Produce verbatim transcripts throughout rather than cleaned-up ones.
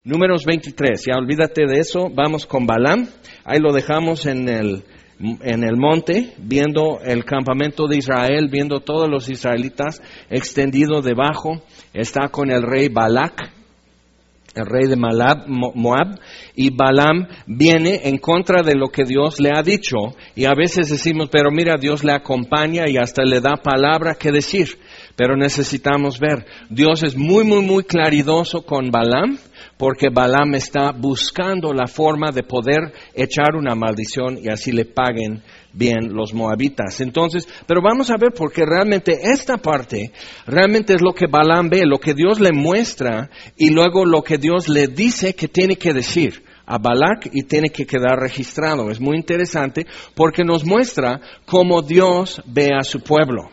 Números veintitrés, ya olvídate de eso, vamos con Balaam. Ahí lo dejamos en el, en el monte, viendo el campamento de Israel, viendo todos los israelitas extendido debajo. Está con el rey Balac, el rey de Moab, Moab, y Balaam viene en contra de lo que Dios le ha dicho, y a veces decimos, pero mira, Dios le acompaña y hasta le da palabra que decir, pero necesitamos ver, Dios es muy, muy, muy claridoso con Balaam, porque Balaam está buscando la forma de poder echar una maldición y así le paguen bien los moabitas. Entonces, pero vamos a ver, porque realmente esta parte, realmente es lo que Balaam ve, lo que Dios le muestra y luego lo que Dios le dice que tiene que decir a Balac y tiene que quedar registrado. Es muy interesante porque nos muestra cómo Dios ve a su pueblo.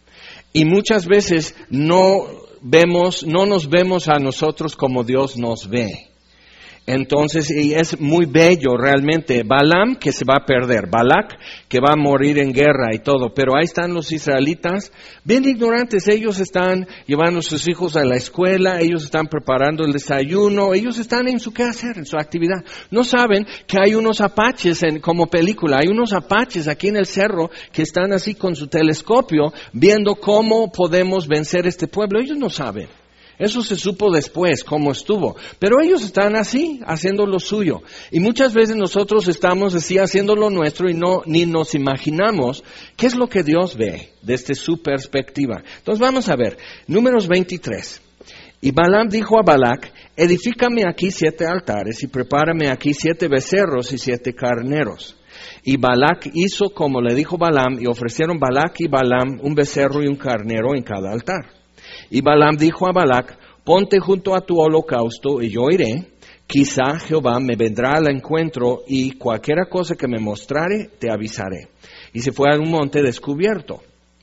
Y muchas veces no vemos, no nos vemos a nosotros como Dios nos ve. Entonces, y es muy bello realmente. Balaam que se va a perder, Balac que va a morir en guerra y todo, pero ahí están los israelitas, bien ignorantes, ellos están llevando a sus hijos a la escuela, ellos están preparando el desayuno, ellos están en su quehacer, en su actividad. No saben que hay unos apaches, en, como película, hay unos apaches aquí en el cerro que están así con su telescopio viendo cómo podemos vencer este pueblo. Ellos no saben. Eso se supo después, cómo estuvo. Pero ellos están así, haciendo lo suyo. Y muchas veces nosotros estamos así, haciendo lo nuestro y no ni nos imaginamos qué es lo que Dios ve desde su perspectiva. Entonces vamos a ver, Números veintitrés. Y Balaam dijo a Balac, edifícame aquí siete altares y prepárame aquí siete becerros y siete carneros. Y Balac hizo como le dijo Balaam, y ofrecieron Balac y Balaam un becerro y un carnero en cada altar. Y Balaam dijo a Balac, ponte junto a tu holocausto y yo iré, quizá Jehová me vendrá al encuentro y cualquiera cosa que me mostrare te avisaré. Y se fue a un monte descubierto.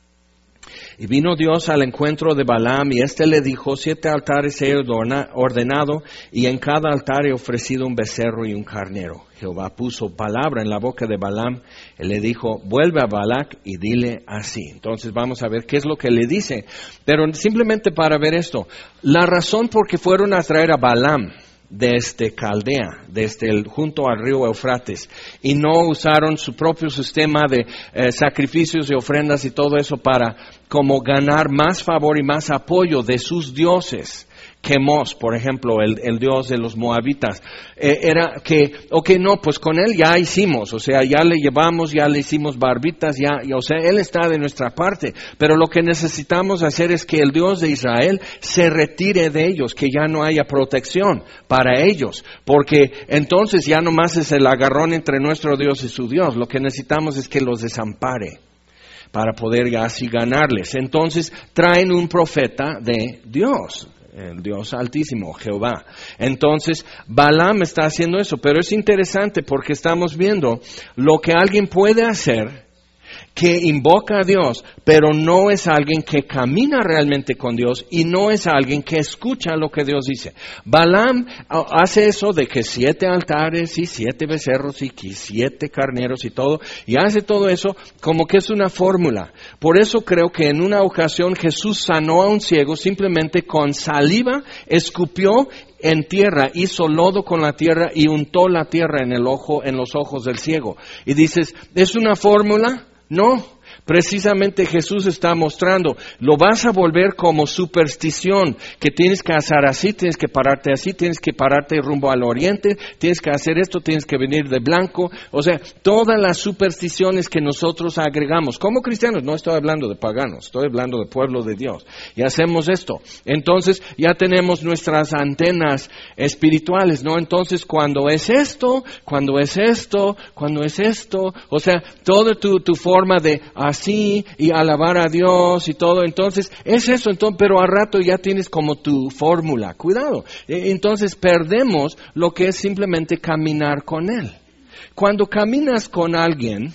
Y vino Dios al encuentro de Balaam y éste le dijo, siete altares he ordenado y en cada altar he ofrecido un becerro y un carnero. Jehová puso palabra en la boca de Balaam, él le dijo, vuelve a Balac y dile así. Entonces vamos a ver qué es lo que le dice. Pero simplemente para ver esto, la razón por qué fueron a traer a Balaam desde Caldea, desde el, junto al río Eufrates, y no usaron su propio sistema de eh, sacrificios y ofrendas y todo eso para como ganar más favor y más apoyo de sus dioses. Quemos, por ejemplo, el, el dios de los moabitas, eh, era que, ok, no, pues con él ya hicimos, o sea, ya le llevamos, ya le hicimos barbitas, ya, y, o sea, él está de nuestra parte, pero lo que necesitamos hacer es que el Dios de Israel se retire de ellos, que ya no haya protección para ellos, porque entonces ya nomás es el agarrón entre nuestro Dios y su Dios, lo que necesitamos es que los desampare para poder ya así ganarles. Entonces traen un profeta de Dios, el Dios Altísimo, Jehová. Entonces, Balaam está haciendo eso, pero es interesante porque estamos viendo lo que alguien puede hacer que invoca a Dios, pero no es alguien que camina realmente con Dios y no es alguien que escucha lo que Dios dice. Balaam hace eso de que siete altares y siete becerros y siete carneros y todo, y hace todo eso como que es una fórmula. Por eso creo que en una ocasión Jesús sanó a un ciego simplemente con saliva, escupió en tierra, hizo lodo con la tierra y untó la tierra en el ojo, en los ojos del ciego. Y dices, ¿es una fórmula? No, precisamente Jesús está mostrando, lo vas a volver como superstición, que tienes que hacer así, tienes que pararte así, tienes que pararte rumbo al oriente, tienes que hacer esto, tienes que venir de blanco, o sea, todas las supersticiones que nosotros agregamos, como cristianos, no estoy hablando de paganos, estoy hablando de pueblo de Dios, y hacemos esto, entonces ya tenemos nuestras antenas espirituales, ¿no? Entonces cuando es esto, cuando es esto, cuando es esto, o sea, toda tu, tu forma de así y alabar a Dios y todo, entonces es eso, entonces, pero al rato ya tienes como tu fórmula, cuidado, entonces perdemos lo que es simplemente caminar con Él. Cuando caminas con alguien,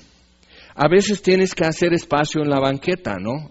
a veces tienes que hacer espacio en la banqueta, ¿no?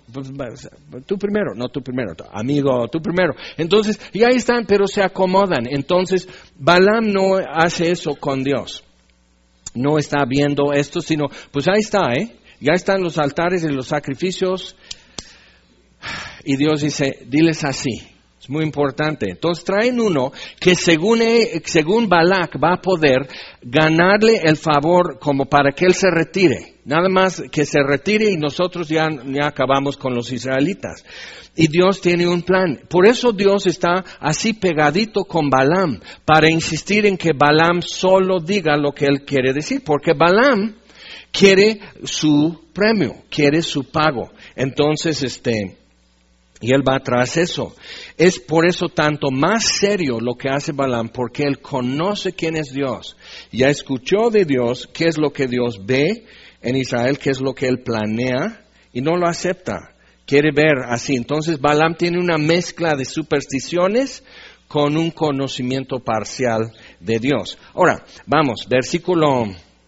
Tú primero, no tú primero, amigo, tú primero. Entonces, y ahí están, pero se acomodan. Entonces, Balaam no hace eso con Dios. No está viendo esto, sino, pues ahí está, ¿eh? Ya están los altares y los sacrificios. Y Dios dice, diles así. Es muy importante. Entonces traen uno que según, según Balac va a poder ganarle el favor como para que él se retire. Nada más que se retire y nosotros ya, ya acabamos con los israelitas. Y Dios tiene un plan. Por eso Dios está así pegadito con Balaam, para insistir en que Balaam solo diga lo que él quiere decir. Porque Balaam quiere su premio, quiere su pago. Entonces, este... y él va tras eso. Es por eso tanto más serio lo que hace Balaam, porque él conoce quién es Dios. Ya escuchó de Dios, qué es lo que Dios ve en Israel, qué es lo que él planea, y no lo acepta. Quiere ver así. Entonces Balaam tiene una mezcla de supersticiones con un conocimiento parcial de Dios. Ahora, vamos, versículo...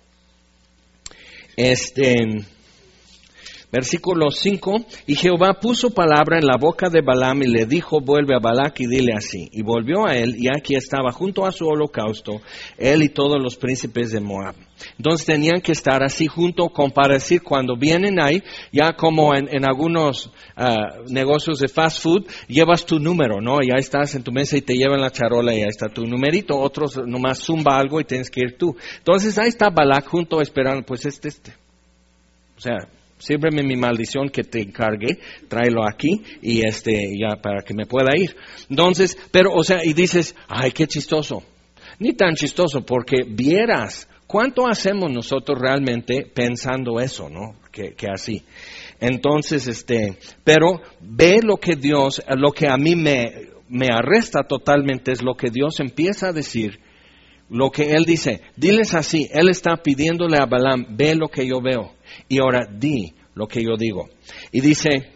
Este... Versículo cinco, y Jehová puso palabra en la boca de Balaam y le dijo, vuelve a Balac y dile así. Y volvió a él, y aquí estaba junto a su holocausto, él y todos los príncipes de Moab. Entonces tenían que estar así junto, para decir, cuando vienen ahí, ya como en, en algunos uh, negocios de fast food, llevas tu número, ¿no? Ya estás en tu mesa y te llevan la charola y ahí está tu numerito. Otros nomás zumba algo y tienes que ir tú. Entonces ahí está Balac junto esperando, pues este, este. O sea... sírveme mi maldición que te encargué, tráelo aquí y este ya para que me pueda ir. Entonces, pero o sea, y dices, ay, qué chistoso. Ni tan chistoso, porque vieras cuánto hacemos nosotros realmente pensando eso, ¿no? Que, que así. Entonces, este, pero ve lo que Dios, lo que a mí me, me arresta totalmente es lo que Dios empieza a decir. Lo que él dice, diles así, él está pidiéndole a Balaam, ve lo que yo veo, y ahora di lo que yo digo. Y dice,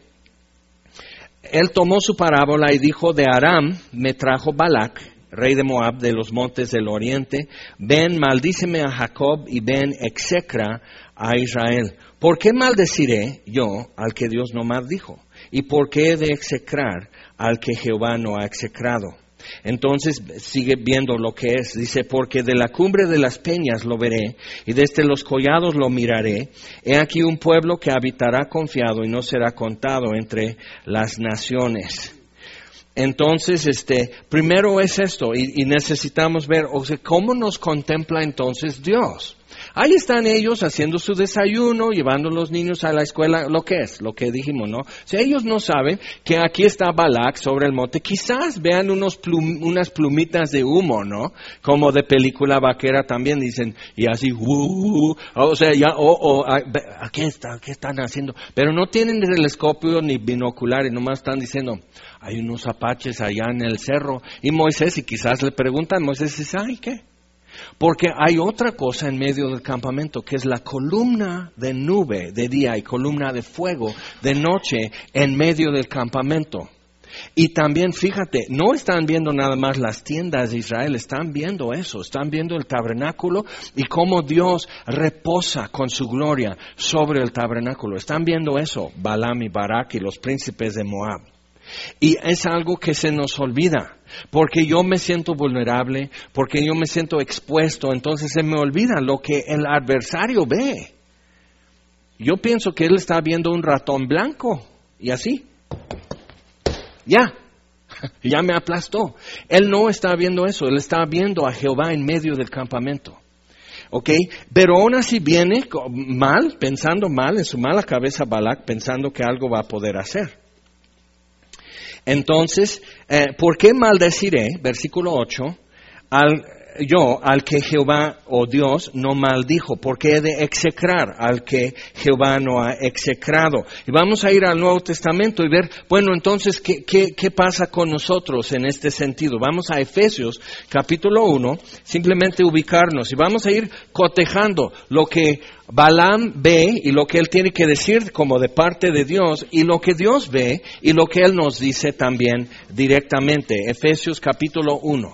él tomó su parábola y dijo, de Aram me trajo Balac, rey de Moab, de los montes del oriente, ven, maldíceme a Jacob y ven, execra a Israel. ¿Por qué maldeciré yo al que Dios no maldijo? ¿Y por qué he de execrar al que Jehová no ha execrado? Entonces sigue viendo lo que es. Dice, porque de la cumbre de las peñas lo veré, y desde los collados lo miraré. He aquí un pueblo que habitará confiado y no será contado entre las naciones. Entonces, este, primero es esto, y, y necesitamos ver, o sea, ¿cómo nos contempla entonces Dios? Ahí están ellos haciendo su desayuno, llevando a los niños a la escuela, lo que es, lo que dijimos, ¿no? Si ellos no saben que aquí está Balac sobre el monte, quizás vean unos plum, unas plumitas de humo, ¿no? Como de película vaquera también dicen, y así, uh, uh, o sea, ya, o, oh, oh, ¿qué está, qué están haciendo? Pero no tienen telescopio ni binoculares, nomás están diciendo, hay unos apaches allá en el cerro, y Moisés, y quizás le preguntan, Moisés dice, ay, ¿qué? Porque hay otra cosa en medio del campamento, que es la columna de nube de día y columna de fuego de noche en medio del campamento. Y también, fíjate, no están viendo nada más las tiendas de Israel, están viendo eso, están viendo el tabernáculo y cómo Dios reposa con su gloria sobre el tabernáculo. Están viendo eso, Balaam y Balac y los príncipes de Moab. Y es algo que se nos olvida, porque yo me siento vulnerable, porque yo me siento expuesto, entonces se me olvida lo que el adversario ve. Yo pienso que él está viendo un ratón blanco, y así, ya, ya me aplastó. Él no está viendo eso, él está viendo a Jehová en medio del campamento. ¿Ok? Pero aún así viene mal, pensando mal, en su mala cabeza Balac, pensando que algo va a poder hacer. Entonces, eh, ¿por qué maldeciré, versículo ocho, al, yo al que Jehová o Dios no maldijo? ¿Por qué he de execrar al que Jehová no ha execrado? Y vamos a ir al Nuevo Testamento y ver, bueno, entonces, ¿qué, qué, qué pasa con nosotros en este sentido? Vamos a Efesios, capítulo uno, simplemente ubicarnos y vamos a ir cotejando lo que Balaam ve y lo que él tiene que decir como de parte de Dios y lo que Dios ve y lo que él nos dice también directamente. Efesios capítulo uno.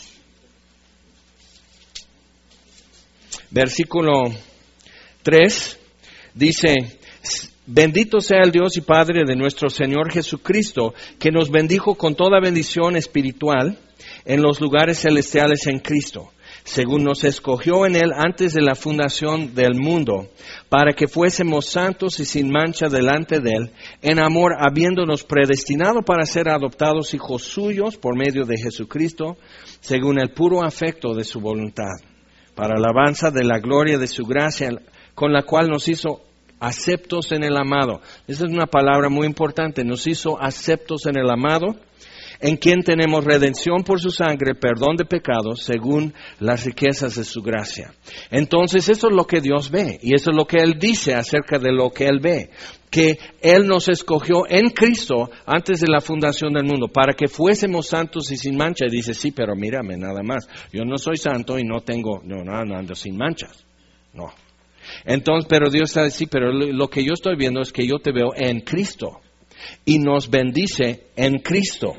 Versículo tres dice, bendito sea el Dios y Padre de nuestro Señor Jesucristo, que nos bendijo con toda bendición espiritual en los lugares celestiales en Cristo, según nos escogió en Él antes de la fundación del mundo, para que fuésemos santos y sin mancha delante de Él, en amor, habiéndonos predestinado para ser adoptados hijos suyos por medio de Jesucristo, según el puro afecto de su voluntad, para alabanza de la gloria de su gracia, con la cual nos hizo aceptos en el amado. Esa es una palabra muy importante, nos hizo aceptos en el amado, en quien tenemos redención por su sangre, perdón de pecados, según las riquezas de su gracia. Entonces, eso es lo que Dios ve, y eso es lo que Él dice acerca de lo que Él ve, que Él nos escogió en Cristo antes de la fundación del mundo, para que fuésemos santos y sin mancha. Y dice, sí, pero mírame, nada más, yo no soy santo y no tengo, no, no, no ando sin manchas, no. Entonces, pero Dios está diciendo, sí, pero lo que yo estoy viendo es que yo te veo en Cristo, y nos bendice en Cristo.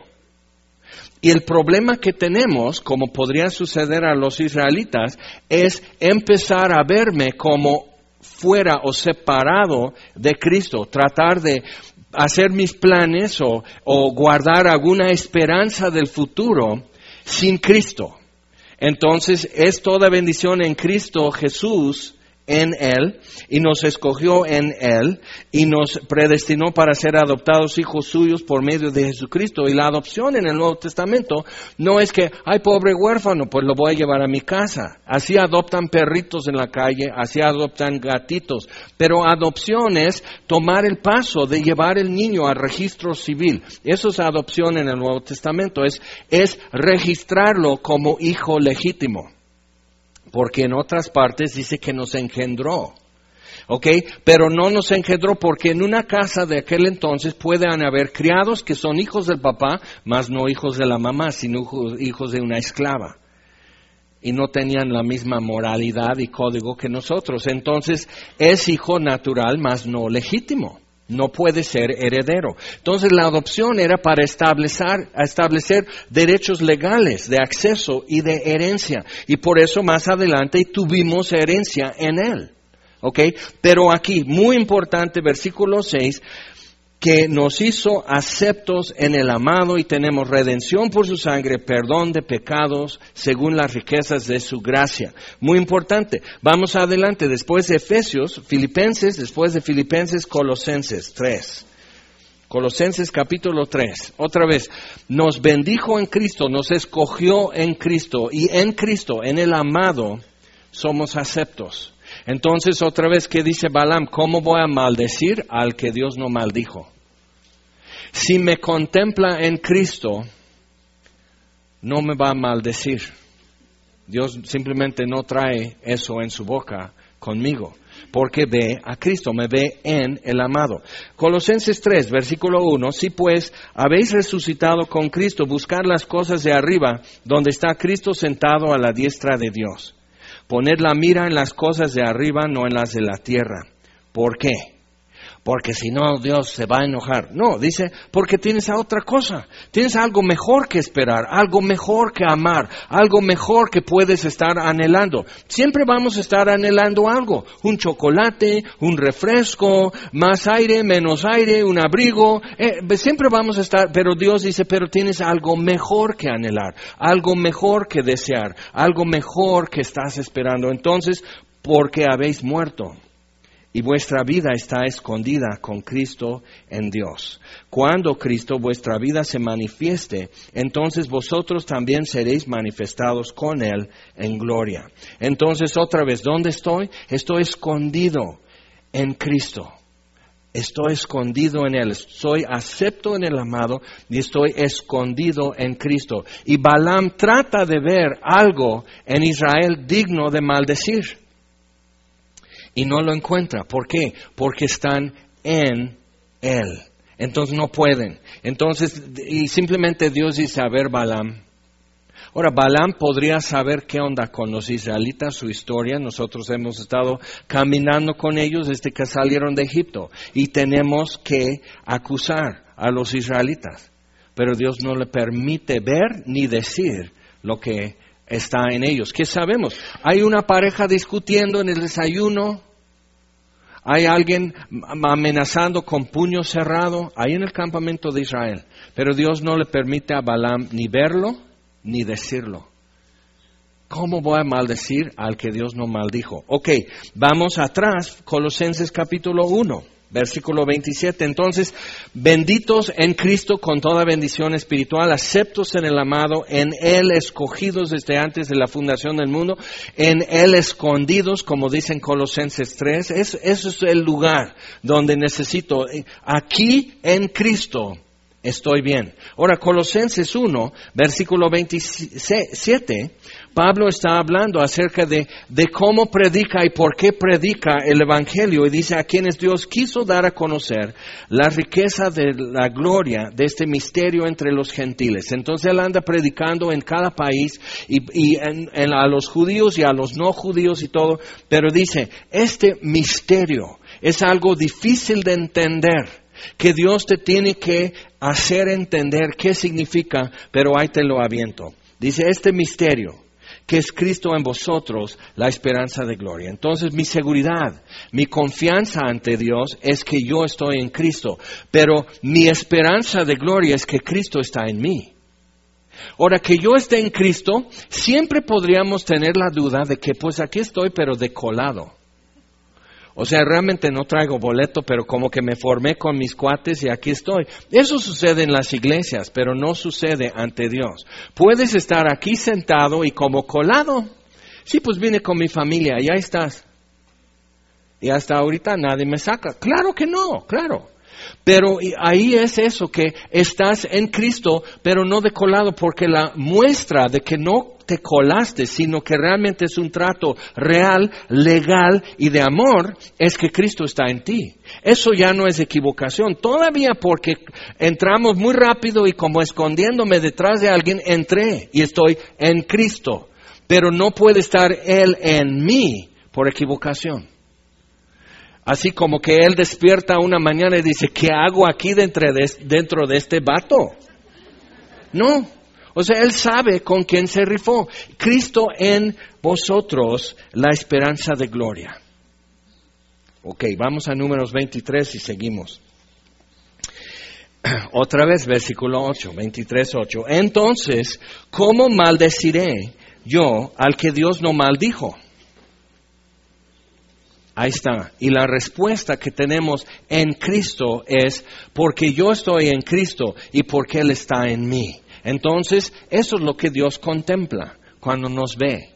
Y el problema que tenemos, como podría suceder a los israelitas, es empezar a verme como fuera o separado de Cristo, tratar de hacer mis planes o, o guardar alguna esperanza del futuro sin Cristo. Entonces, es toda bendición en Cristo Jesús, en Él, y nos escogió en Él, y nos predestinó para ser adoptados hijos suyos por medio de Jesucristo. Y la adopción en el Nuevo Testamento no es que, ay, pobre huérfano, pues lo voy a llevar a mi casa. Así adoptan perritos en la calle, así adoptan gatitos. Pero adopción es tomar el paso de llevar el niño al registro civil. Eso es adopción en el Nuevo Testamento, es, es registrarlo como hijo legítimo. Porque en otras partes dice que nos engendró, ¿ok? Pero no nos engendró porque en una casa de aquel entonces pueden haber criados que son hijos del papá, mas no hijos de la mamá, sino hijos de una esclava. Y no tenían la misma moralidad y código que nosotros. Entonces es hijo natural, mas no legítimo. No puede ser heredero. Entonces la adopción era para establecer, establecer derechos legales de acceso y de herencia. Y por eso más adelante tuvimos herencia en Él. ¿Ok? Pero aquí, muy importante, versículo seis, que nos hizo aceptos en el amado y tenemos redención por su sangre, perdón de pecados según las riquezas de su gracia. Muy importante. Vamos adelante. Después de Efesios, Filipenses, después de Filipenses, Colosenses tres. Colosenses capítulo tres. Otra vez, nos bendijo en Cristo, nos escogió en Cristo y en Cristo, en el amado, somos aceptos. Entonces, otra vez, ¿qué dice Balaam? ¿Cómo voy a maldecir al que Dios no maldijo? Si me contempla en Cristo, no me va a maldecir. Dios simplemente no trae eso en su boca conmigo, porque ve a Cristo, me ve en el amado. Colosenses tres, versículo uno, si pues habéis resucitado con Cristo, buscad las cosas de arriba, donde está Cristo sentado a la diestra de Dios. Poned la mira en las cosas de arriba, no en las de la tierra. ¿Por qué? Porque si no, Dios se va a enojar. No, dice, porque tienes a otra cosa. Tienes algo mejor que esperar, algo mejor que amar, algo mejor que puedes estar anhelando. Siempre vamos a estar anhelando algo. Un chocolate, un refresco, más aire, menos aire, un abrigo. Eh, siempre vamos a estar, pero Dios dice, pero tienes algo mejor que anhelar, algo mejor que desear, algo mejor que estás esperando. Entonces, porque habéis muerto. Y vuestra vida está escondida con Cristo en Dios. Cuando Cristo, vuestra vida, se manifieste, entonces vosotros también seréis manifestados con Él en gloria. Entonces, otra vez, ¿dónde estoy? Estoy escondido en Cristo. Estoy escondido en Él. Soy acepto en el amado y estoy escondido en Cristo. Y Balaam trata de ver algo en Israel digno de maldecir. Y no lo encuentra. ¿Por qué? Porque están en Él. Entonces no pueden. Entonces, y simplemente Dios dice, a ver, Balaam. Ahora, Balaam podría saber qué onda con los israelitas, su historia. Nosotros hemos estado caminando con ellos desde que salieron de Egipto. Y tenemos que acusar a los israelitas. Pero Dios no le permite ver ni decir lo que está en ellos. ¿Qué sabemos? Hay una pareja discutiendo en el desayuno. Hay alguien amenazando con puño cerrado. Ahí en el campamento de Israel. Pero Dios no le permite a Balaam ni verlo ni decirlo. ¿Cómo voy a maldecir al que Dios no maldijo? Ok, vamos atrás, Colosenses capítulo uno. Versículo veintisiete, entonces, benditos en Cristo con toda bendición espiritual, aceptos en el amado, en Él escogidos desde antes de la fundación del mundo, en Él escondidos, como dicen Colosenses tres, es, ese es el lugar donde necesito, aquí en Cristo estoy bien. Ahora, Colosenses uno, versículo veintisiete, Pablo está hablando acerca de, de cómo predica y por qué predica el Evangelio. Y dice, a quienes Dios quiso dar a conocer la riqueza de la gloria de este misterio entre los gentiles. Entonces él anda predicando en cada país y, y en, en, a los judíos y a los no judíos y todo. Pero dice, este misterio es algo difícil de entender, que Dios te tiene que hacer entender qué significa, pero ahí te lo aviento. Dice, este misterio, que es Cristo en vosotros, la esperanza de gloria. Entonces mi seguridad, mi confianza ante Dios es que yo estoy en Cristo, pero mi esperanza de gloria es que Cristo está en mí. Ahora, que yo esté en Cristo, siempre podríamos tener la duda de que pues aquí estoy, pero de colado. O sea, realmente no traigo boleto, pero como que me formé con mis cuates y aquí estoy. Eso sucede en las iglesias, pero no sucede ante Dios. Puedes estar aquí sentado y como colado. Sí, pues vine con mi familia y ahí estás. Y hasta ahorita nadie me saca. Claro que no, claro. Pero ahí es eso, que estás en Cristo, pero no de colado, porque la muestra de que no te colaste, sino que realmente es un trato real, legal y de amor, es que Cristo está en ti. Eso ya no es equivocación. Todavía porque entramos muy rápido y como escondiéndome detrás de alguien, entré y estoy en Cristo. Pero no puede estar Él en mí por equivocación. Así como que Él despierta una mañana y dice, ¿qué hago aquí dentro de, dentro de este vato? No. O sea, Él sabe con quién se rifó. Cristo en vosotros, la esperanza de gloria. Ok, vamos a Números veintitrés y seguimos. Otra vez, versículo ocho, veintitrés, ocho. Entonces, ¿cómo maldeciré yo al que Dios no maldijo? Ahí está. Y la respuesta que tenemos en Cristo es porque yo estoy en Cristo y porque Él está en mí. Entonces, eso es lo que Dios contempla cuando nos ve.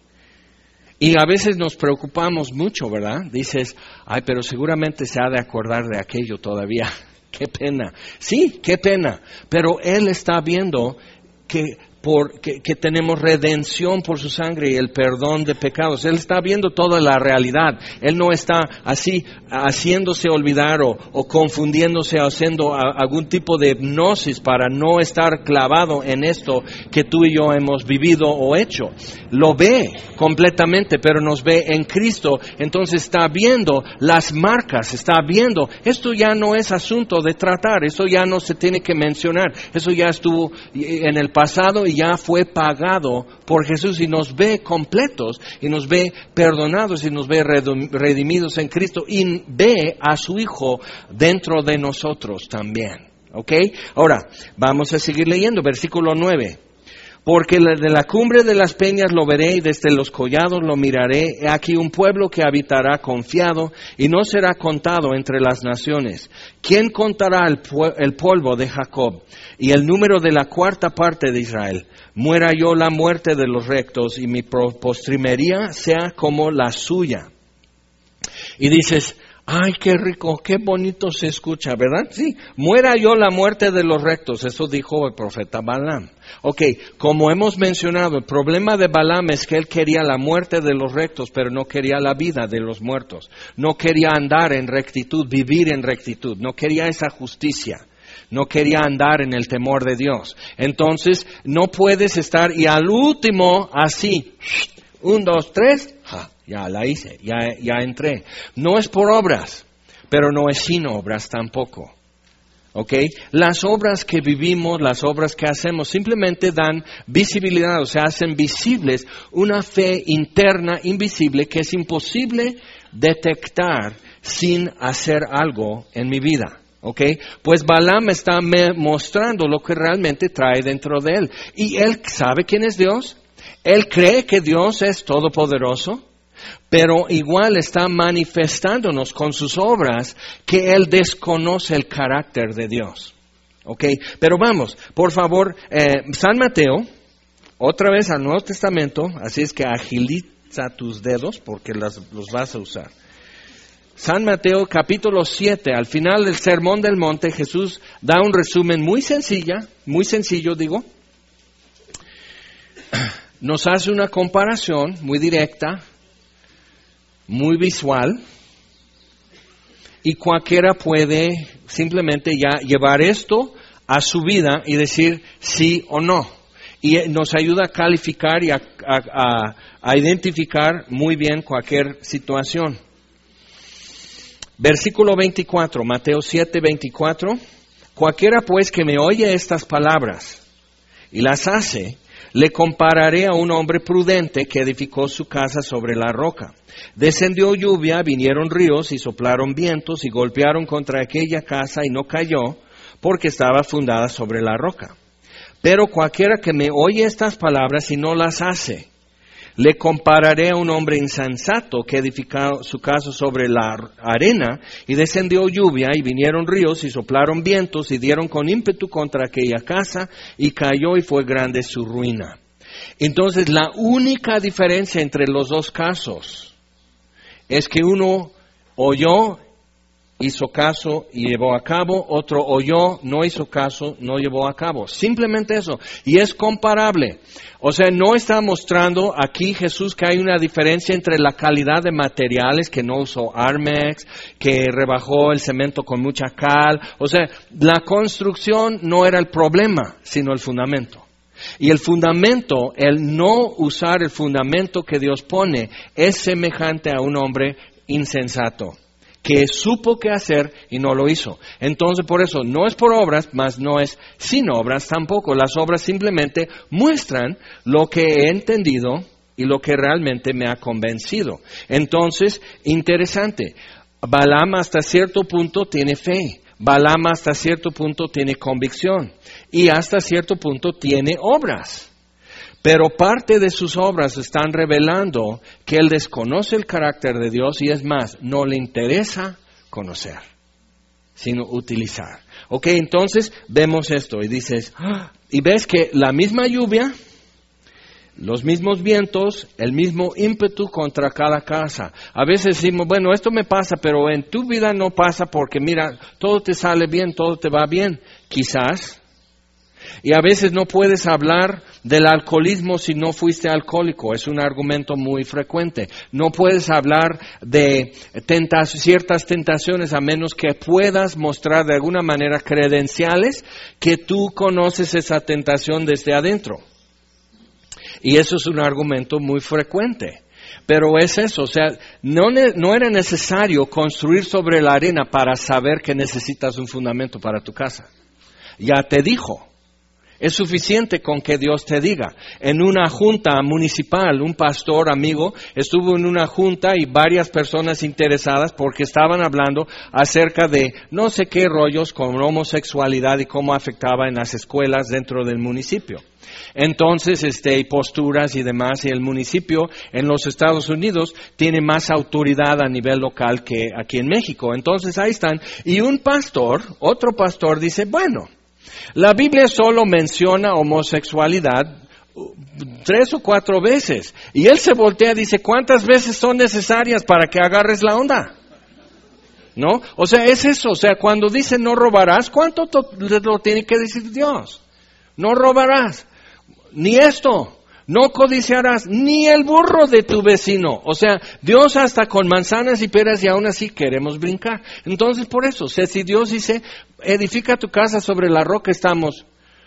Y a veces nos preocupamos mucho, ¿verdad? Dices, ay, pero seguramente se ha de acordar de aquello todavía. Qué pena. Sí, qué pena. Pero Él está viendo que... Por, que, que tenemos redención por su sangre y el perdón de pecados. Él está viendo toda la realidad. Él no está así haciéndose olvidar o, o confundiéndose o haciendo a, algún tipo de hipnosis para no estar clavado en esto que tú y yo hemos vivido o hecho. Lo ve completamente, pero nos ve en Cristo. Entonces está viendo las marcas, está viendo. Esto ya no es asunto de tratar, eso ya no se tiene que mencionar. Eso ya estuvo en el pasado y ya fue pagado por Jesús y nos ve completos y nos ve perdonados y nos ve redimidos en Cristo y ve a su Hijo dentro de nosotros también. ¿Ok? Ahora, vamos a seguir leyendo, versículo nueve. Porque de la cumbre de las peñas lo veré y desde los collados lo miraré. He aquí un pueblo que habitará confiado y no será contado entre las naciones. ¿Quién contará el, pu- el polvo de Jacob y el número de la cuarta parte de Israel? Muera yo la muerte de los rectos y mi postrimería sea como la suya. Y dices, ay, qué rico, qué bonito se escucha, ¿verdad? Sí, muera yo la muerte de los rectos, eso dijo el profeta Balaam. Ok, como hemos mencionado, el problema de Balaam es que él quería la muerte de los rectos, pero no quería la vida de los muertos. No quería andar en rectitud, vivir en rectitud, no quería esa justicia. No quería andar en el temor de Dios. Entonces, no puedes estar y al último, así, un, dos, tres, ja. Ya la hice, ya, ya entré. No es por obras, pero no es sin obras tampoco. ¿Ok? Las obras que vivimos, las obras que hacemos, simplemente dan visibilidad, o sea, hacen visibles una fe interna invisible que es imposible detectar sin hacer algo en mi vida. ¿Ok? Pues Balaam está me mostrando lo que realmente trae dentro de él. Y él sabe quién es Dios. Él cree que Dios es todopoderoso, pero igual está manifestándonos con sus obras que Él desconoce el carácter de Dios. ¿Ok? Pero vamos, por favor, eh, San Mateo, otra vez al Nuevo Testamento, así es que agiliza tus dedos porque las, los vas a usar. San Mateo capítulo siete, al final del Sermón del Monte, Jesús da un resumen muy sencilla, muy sencillo digo. Nos hace una comparación muy directa, muy visual, y cualquiera puede simplemente ya llevar esto a su vida y decir sí o no. Y nos ayuda a calificar y a, a, a, a identificar muy bien cualquier situación. Versículo veinticuatro, Mateo siete, veinticuatro. Cualquiera pues que me oye estas palabras y las hace, le compararé a un hombre prudente que edificó su casa sobre la roca. Descendió lluvia, vinieron ríos y soplaron vientos y golpearon contra aquella casa y no cayó porque estaba fundada sobre la roca. Pero cualquiera que me oye estas palabras y no las hace, le compararé a un hombre insensato que edificó su casa sobre la arena y descendió lluvia y vinieron ríos y soplaron vientos y dieron con ímpetu contra aquella casa y cayó y fue grande su ruina. Entonces la única diferencia entre los dos casos es que uno oyó, hizo caso y llevó a cabo, otro oyó, no hizo caso, no llevó a cabo. Simplemente eso. Y es comparable. O sea, no está mostrando aquí Jesús que hay una diferencia entre la calidad de materiales, que no usó Armex, que rebajó el cemento con mucha cal. O sea, la construcción no era el problema, sino el fundamento. Y el fundamento, el no usar el fundamento que Dios pone, es semejante a un hombre insensato, que supo qué hacer y no lo hizo. Entonces, por eso, no es por obras, mas no es sin obras tampoco. Las obras simplemente muestran lo que he entendido y lo que realmente me ha convencido. Entonces, interesante. Balaam hasta cierto punto tiene fe. Balaam hasta cierto punto tiene convicción. Y hasta cierto punto tiene obras. Pero parte de sus obras están revelando que él desconoce el carácter de Dios y es más, no le interesa conocer, sino utilizar. Ok, entonces vemos esto y dices, ¡ah! Y ves que la misma lluvia, los mismos vientos, el mismo ímpetu contra cada casa. A veces decimos, bueno, esto me pasa, pero en tu vida no pasa porque mira, todo te sale bien, todo te va bien. Quizás. Y a veces no puedes hablar del alcoholismo si no fuiste alcohólico. Es un argumento muy frecuente. No puedes hablar de tentas, ciertas tentaciones a menos que puedas mostrar de alguna manera credenciales que tú conoces esa tentación desde adentro. Y eso es un argumento muy frecuente. Pero es eso, o sea, no, no era necesario construir sobre la arena para saber que necesitas un fundamento para tu casa. Ya te dijo. Es suficiente con que Dios te diga. En una junta municipal, un pastor amigo estuvo en una junta y varias personas interesadas porque estaban hablando acerca de no sé qué rollos con homosexualidad y cómo afectaba en las escuelas dentro del municipio. Entonces, este, posturas y demás, y el municipio en los Estados Unidos tiene más autoridad a nivel local que aquí en México. Entonces ahí están. Y un pastor, otro pastor dice, bueno, la Biblia solo menciona homosexualidad tres o cuatro veces. Y él se voltea y dice, ¿cuántas veces son necesarias para que agarres la onda? ¿No? O sea, es eso. O sea, cuando dice no robarás, ¿cuánto to- lo tiene que decir Dios? No robarás. Ni esto. No codiciarás ni el burro de tu vecino. O sea, Dios hasta con manzanas y peras y aún así queremos brincar. Entonces, por eso, o sea, si Dios dice, edifica tu casa sobre la roca, estamos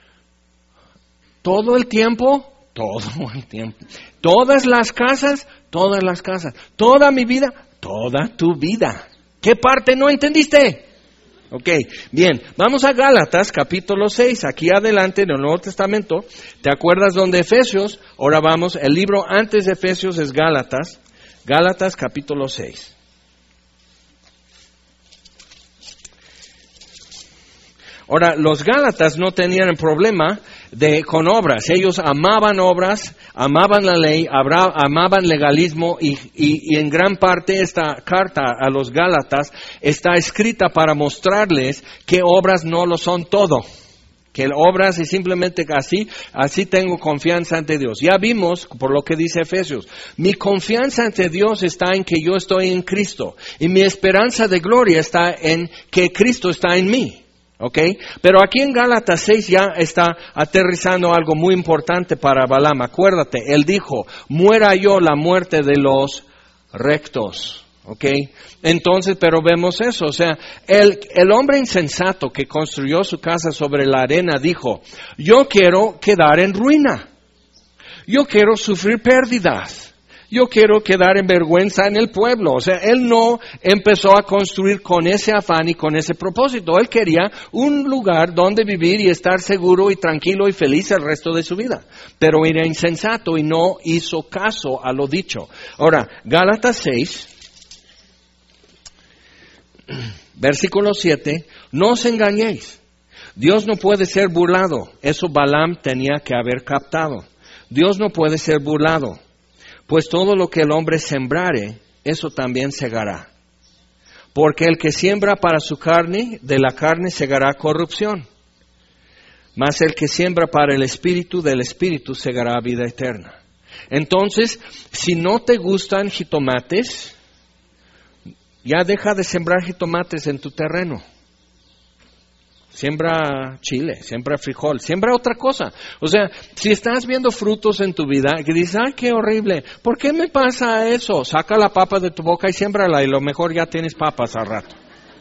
todo el tiempo, todo el tiempo. Todas las casas, todas las casas. Toda mi vida, toda tu vida. ¿Qué parte no entendiste? Ok, bien, vamos a Gálatas capítulo seis, aquí adelante en el Nuevo Testamento. ¿Te acuerdas dónde Efesios? Ahora vamos, el libro antes de Efesios es Gálatas, Gálatas capítulo seis. Ahora, los Gálatas no tenían el problema de, con obras. Ellos amaban obras, amaban la ley, abra, amaban legalismo y, y, y en gran parte esta carta a los Gálatas está escrita para mostrarles que obras no lo son todo. Que obras y simplemente así, así tengo confianza ante Dios. Ya vimos, por lo que dice Efesios, mi confianza ante Dios está en que yo estoy en Cristo. Y mi esperanza de gloria está en que Cristo está en mí. ¿Ok? Pero aquí en Gálatas seis ya está aterrizando algo muy importante para Balaam. Acuérdate, él dijo, muera yo la muerte de los rectos. ¿Ok? Entonces, pero vemos eso, o sea, el, el hombre insensato que construyó su casa sobre la arena dijo, yo quiero quedar en ruina, yo quiero sufrir pérdidas, yo quiero quedar en vergüenza en el pueblo. O sea, él no empezó a construir con ese afán y con ese propósito, él quería un lugar donde vivir y estar seguro y tranquilo y feliz el resto de su vida, pero era insensato y no hizo caso a lo dicho. Ahora, Gálatas seis, versículo siete, no os engañéis, Dios no puede ser burlado. Eso Balaam tenía que haber captado. Dios no puede ser burlado, pues todo lo que el hombre sembrare, eso también segará. Porque el que siembra para su carne, de la carne segará corrupción. Mas el que siembra para el espíritu, del espíritu segará vida eterna. Entonces, si no te gustan jitomates, ya deja de sembrar jitomates en tu terreno. Siembra chile, siembra frijol, siembra otra cosa. O sea, si estás viendo frutos en tu vida que dices, ¡ay, qué horrible! ¿Por qué me pasa eso? Saca la papa de tu boca y siémbrala y lo mejor ya tienes papas al rato.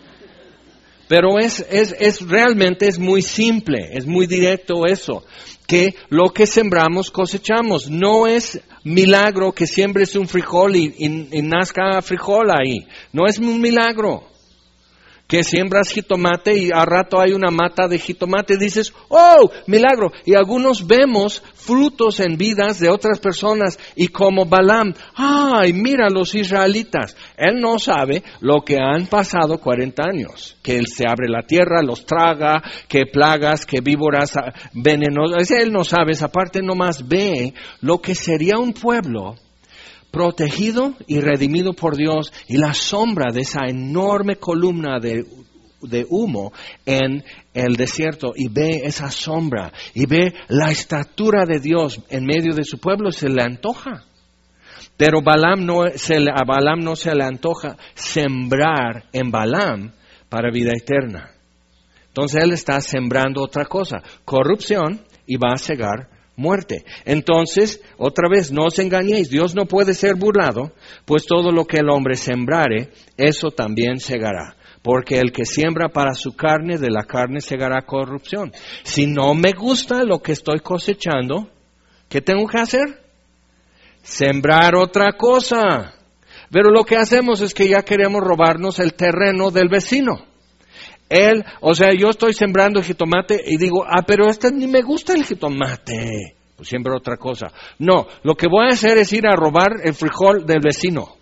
Pero es, es, es realmente es muy simple, es muy directo eso. Que lo que sembramos cosechamos. No es milagro que siembres un frijol y, y, y nazca frijol ahí. No es un milagro. Que siembras jitomate y al rato hay una mata de jitomate y dices, ¡oh, milagro! Y algunos vemos frutos en vidas de otras personas y como Balaam, ¡ay, mira los israelitas! Él no sabe lo que han pasado cuarenta años. Que él se abre la tierra, los traga, que plagas, que víboras venenosas. Él no sabe, esa parte nomás ve lo que sería un pueblo protegido y redimido por Dios y la sombra de esa enorme columna de, de humo en el desierto y ve esa sombra y ve la estatura de Dios en medio de su pueblo, se le antoja. Pero Balaam no, se le, a Balaam no se le antoja sembrar en Balaam para vida eterna. Entonces él está sembrando otra cosa, corrupción, y va a cegar muerte. Entonces, otra vez, no os engañéis, Dios no puede ser burlado, pues todo lo que el hombre sembrare, eso también segará. Porque el que siembra para su carne, de la carne segará corrupción. Si no me gusta lo que estoy cosechando, ¿qué tengo que hacer? Sembrar otra cosa. Pero lo que hacemos es que ya queremos robarnos el terreno del vecino. Él, o sea, yo estoy sembrando jitomate y digo, ah, pero este ni me gusta el jitomate. Pues siembro otra cosa. No, lo que voy a hacer es ir a robar el frijol del vecino.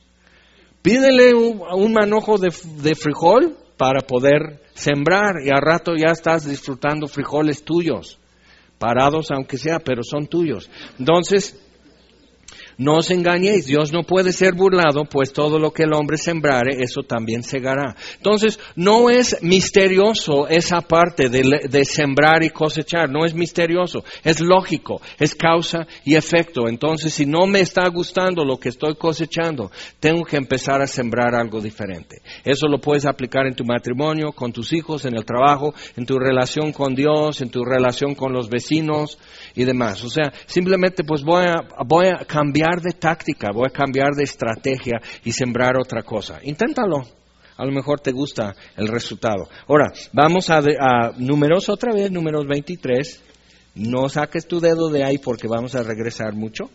Pídele un, un manojo de, de frijol para poder sembrar y al rato ya estás disfrutando frijoles tuyos. Parados aunque sea, pero son tuyos. Entonces, no os engañéis, Dios no puede ser burlado, pues todo lo que el hombre sembrare, eso también segará. Entonces, no es misterioso esa parte de, de sembrar y cosechar, no es misterioso, es lógico, es causa y efecto. Entonces, si no me está gustando lo que estoy cosechando, tengo que empezar a sembrar algo diferente. Eso lo puedes aplicar en tu matrimonio, con tus hijos, en el trabajo, en tu relación con Dios, en tu relación con los vecinos y demás. O sea, simplemente pues voy a, voy a cambiar de táctica, voy a cambiar de estrategia y sembrar otra cosa. Inténtalo, a lo mejor te gusta el resultado. Ahora, vamos a, de, a números otra vez, números veintitrés. No saques tu dedo de ahí porque vamos a regresar mucho.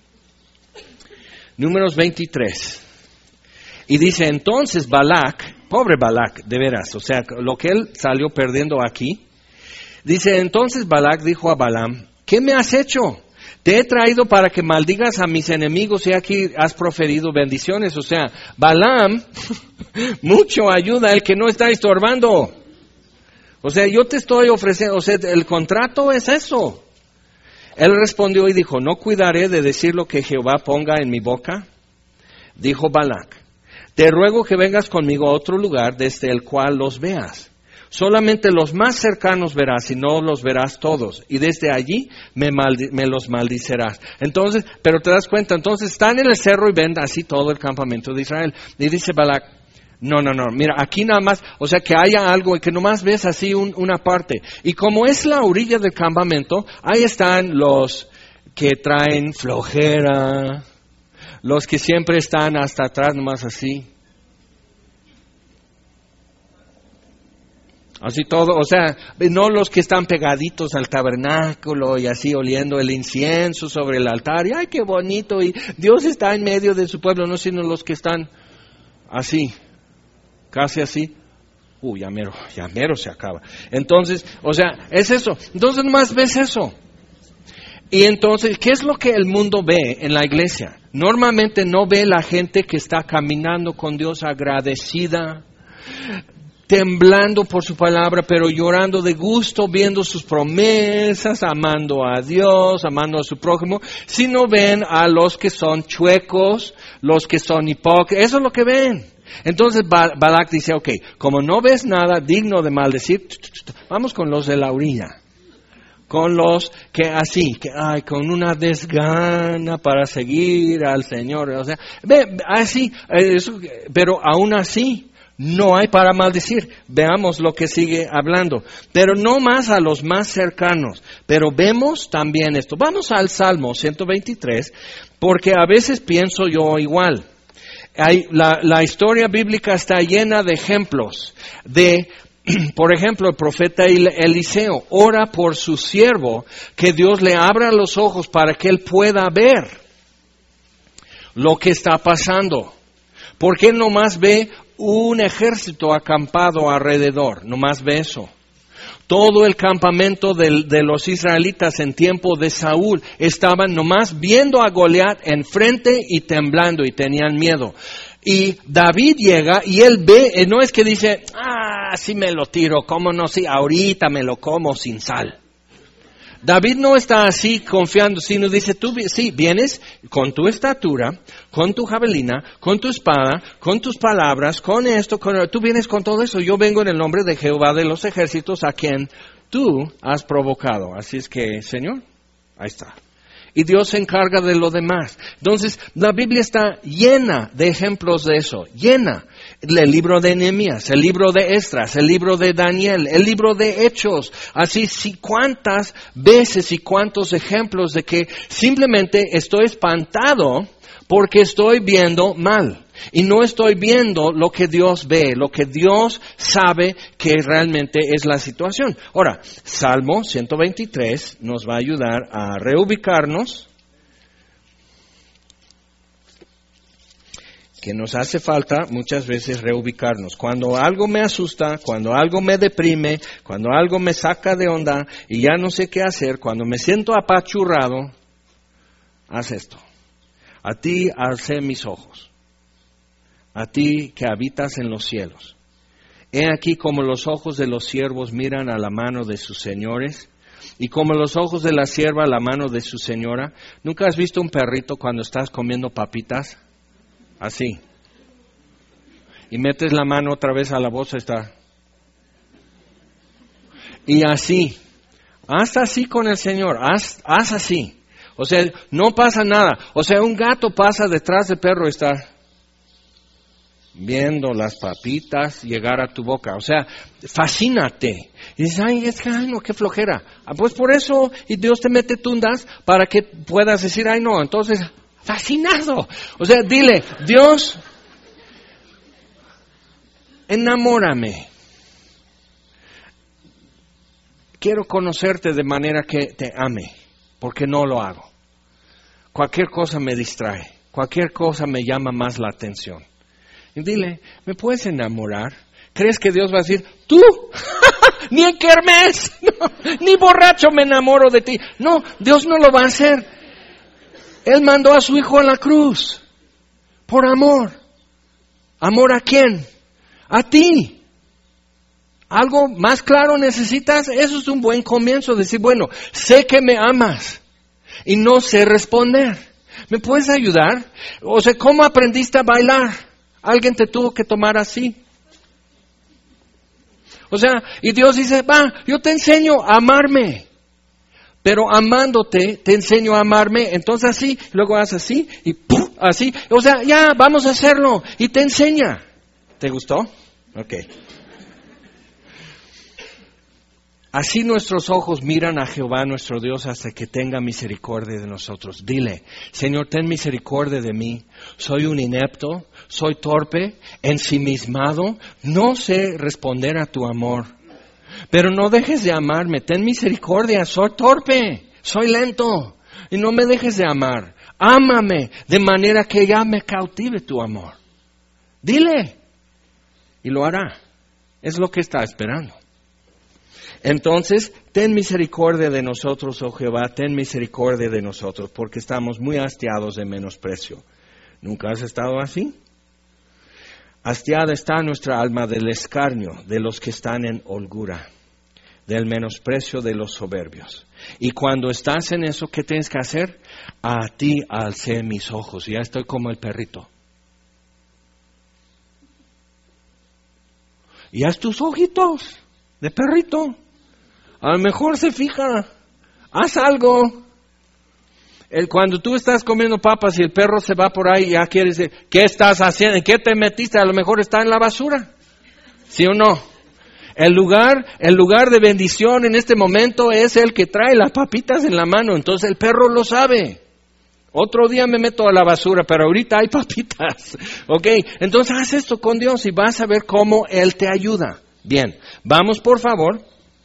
Números veintitrés. Y dice, entonces Balac, pobre Balac, de veras, o sea, lo que él salió perdiendo aquí. Dice, entonces Balac dijo a Balaam, ¿qué me has hecho? Te he traído para que maldigas a mis enemigos y aquí has proferido bendiciones. O sea, Balaam mucho ayuda al que no está estorbando. O sea, yo te estoy ofreciendo, o sea, el contrato es eso. Él respondió y dijo, ¿no cuidaré de decir lo que Jehová ponga en mi boca? Dijo Balac, te ruego que vengas conmigo a otro lugar desde el cual los veas. Solamente los más cercanos verás y no los verás todos. Y desde allí me, maldi- me los maldicerás. Entonces, pero te das cuenta, entonces están en el cerro y ven así todo el campamento de Israel. Y dice Balac, no, no, no, mira, aquí nada más, o sea, que haya algo y que nomás ves así un, una parte. Y como es la orilla del campamento, ahí están los que traen flojera, los que siempre están hasta atrás nomás así. Así todo, o sea, no los que están pegaditos al tabernáculo y así oliendo el incienso sobre el altar. Y ¡ay, qué bonito! Y Dios está en medio de su pueblo, no sino los que están así, casi así. Uy, ya mero, ya mero se acaba. Entonces, o sea, es eso. Entonces nomás ves eso. Y entonces, ¿qué es lo que el mundo ve en la iglesia? Normalmente no ve la gente que está caminando con Dios agradecida, temblando por su palabra, pero llorando de gusto, viendo sus promesas, amando a Dios, amando a su prójimo, sino ven a los que son chuecos, los que son hipócritas, eso es lo que ven. Entonces Balac dice, ok, como no ves nada digno de maldecir, vamos con los de la orilla. Con los que así, que ay, con una desgana para seguir al Señor, o sea, ve, así, eso, pero aún así, no hay para maldecir. Veamos lo que sigue hablando. Pero no más a los más cercanos. Pero vemos también esto. Vamos al Salmo ciento veintitrés, porque a veces pienso yo igual. Hay, la, la historia bíblica está llena de ejemplos de, por ejemplo, el profeta Eliseo ora por su siervo, que Dios le abra los ojos para que él pueda ver lo que está pasando. Porque él nomás ve un ejército acampado alrededor, nomás ve eso. Todo el campamento de, de los israelitas en tiempo de Saúl estaban nomás viendo a Goliat enfrente y temblando y tenían miedo. Y David llega y él ve, no es que dice, ah, sí me lo tiro, cómo no, sí, ahorita me lo como sin sal. David no está así confiando, sino dice, tú sí, vienes con tu estatura, con tu javelina, con tu espada, con tus palabras, con esto, con, tú vienes con todo eso. Yo vengo en el nombre de Jehová de los ejércitos, a quien tú has provocado. Así es que, Señor, ahí está. Y Dios se encarga de lo demás. Entonces, la Biblia está llena de ejemplos de eso, llena. El libro de Nehemías, el libro de Esdras, el libro de Daniel, el libro de Hechos. Así, sí, cuántas veces y cuántos ejemplos de que simplemente estoy espantado porque estoy viendo mal. Y no estoy viendo lo que Dios ve, lo que Dios sabe que realmente es la situación. Ahora, Salmo ciento veintitrés nos va a ayudar a reubicarnos, que nos hace falta muchas veces reubicarnos. Cuando algo me asusta, cuando algo me deprime, cuando algo me saca de onda y ya no sé qué hacer, cuando me siento apachurrado, haz esto. A ti alcé mis ojos, a ti que habitas en los cielos. He aquí como los ojos de los siervos miran a la mano de sus señores, y como los ojos de la sierva a la mano de su señora. ¿Nunca has visto un perrito cuando estás comiendo papitas? Así. Y metes la mano otra vez a la bolsa, está. Y así. Haz así con el Señor, haz, haz así. O sea, no pasa nada. O sea, un gato pasa detrás del perro y está viendo las papitas llegar a tu boca. O sea, fascínate. Y dices, ay, es que, ay, no, qué flojera. Ah, pues por eso, y Dios te mete tundas para que puedas decir, ay, no, entonces, fascinado. O sea, dile, Dios, enamórame. Quiero conocerte de manera que te ame, porque no lo hago. Cualquier cosa me distrae, cualquier cosa me llama más la atención. Y dile, ¿me puedes enamorar? ¿Crees que Dios va a decir, tú? Ni en kermés, no, ni borracho me enamoro de ti. No, Dios no lo va a hacer. Él mandó a su Hijo a la cruz, por amor. ¿Amor a quién? A ti. ¿Algo más claro necesitas? Eso es un buen comienzo. Decir, bueno, sé que me amas y no sé responder. ¿Me puedes ayudar? O sea, ¿cómo aprendiste a bailar? Alguien te tuvo que tomar así. O sea, y Dios dice, va, yo te enseño a amarme. Pero amándote, te enseño a amarme. Entonces así, luego haces así y ¡pum! Así. O sea, ya, vamos a hacerlo. Y te enseña. ¿Te gustó? Ok. Así nuestros ojos miran a Jehová nuestro Dios hasta que tenga misericordia de nosotros. Dile, Señor, ten misericordia de mí. Soy un inepto, soy torpe, ensimismado, no sé responder a tu amor. Pero no dejes de amarme, ten misericordia, soy torpe, soy lento y no me dejes de amar. Ámame de manera que ya me cautive tu amor. Dile y lo hará. Es lo que está esperando. Entonces, ten misericordia de nosotros, oh Jehová, ten misericordia de nosotros, porque estamos muy hastiados de menosprecio. ¿Nunca has estado así? Hastiada está nuestra alma del escarnio de los que están en holgura, del menosprecio de los soberbios. Y cuando estás en eso, ¿qué tienes que hacer? A ti alcé mis ojos. Ya estoy como el perrito. Y haz tus ojitos de perrito. A lo mejor se fija. Haz algo. El, cuando tú estás comiendo papas y el perro se va por ahí, ya quieres decir, ¿qué estás haciendo? ¿En qué te metiste? A lo mejor está en la basura. ¿Sí o no? El lugar, el lugar de bendición en este momento es el que trae las papitas en la mano. Entonces el perro lo sabe. Otro día me meto a la basura, pero ahorita hay papitas. ¿Ok? Entonces haz esto con Dios y vas a ver cómo Él te ayuda. Bien, vamos por favor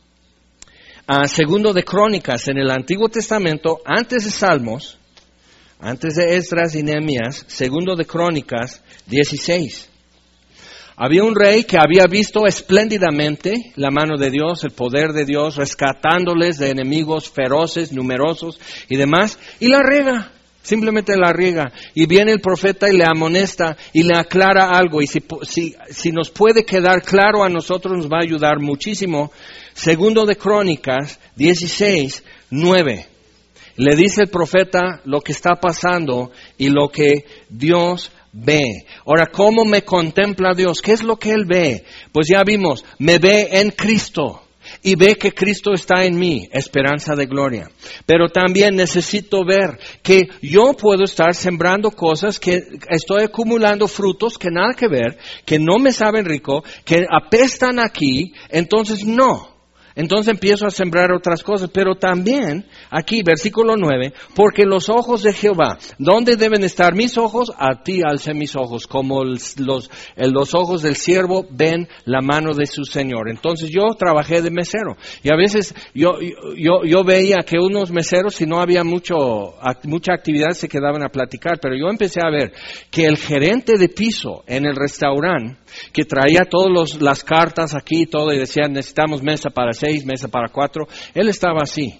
a Segundo de Crónicas en el Antiguo Testamento, antes de Salmos, antes de Esdras y Nehemías, Segundo de Crónicas dieciséis. Había un rey que había visto espléndidamente la mano de Dios, el poder de Dios, rescatándoles de enemigos feroces, numerosos y demás, y la riega. Simplemente la riega. Y viene el profeta y le amonesta y le aclara algo. Y si, si, si nos puede quedar claro a nosotros, nos va a ayudar muchísimo. Segundo de Crónicas dieciséis, nueve. Le dice el profeta lo que está pasando y lo que Dios ve. Ahora, ¿cómo me contempla Dios? ¿Qué es lo que Él ve? Pues ya vimos, me ve en Cristo. Y ve que Cristo está en mí, esperanza de gloria. Pero también necesito ver que yo puedo estar sembrando cosas, que estoy acumulando frutos que nada que ver, que no me saben rico, que apestan aquí, entonces no. Entonces empiezo a sembrar otras cosas, pero también, aquí, versículo nueve, porque los ojos de Jehová, ¿dónde deben estar mis ojos? A ti alcé mis ojos, como los, los, los ojos del siervo ven la mano de su Señor. Entonces yo trabajé de mesero, y a veces yo, yo, yo veía que unos meseros, si no había mucho, mucha actividad, se quedaban a platicar, pero yo empecé a ver que el gerente de piso en el restaurante, que traía todas las cartas aquí y todo, y decía, necesitamos mesa para seis, mesa para cuatro. Él estaba así.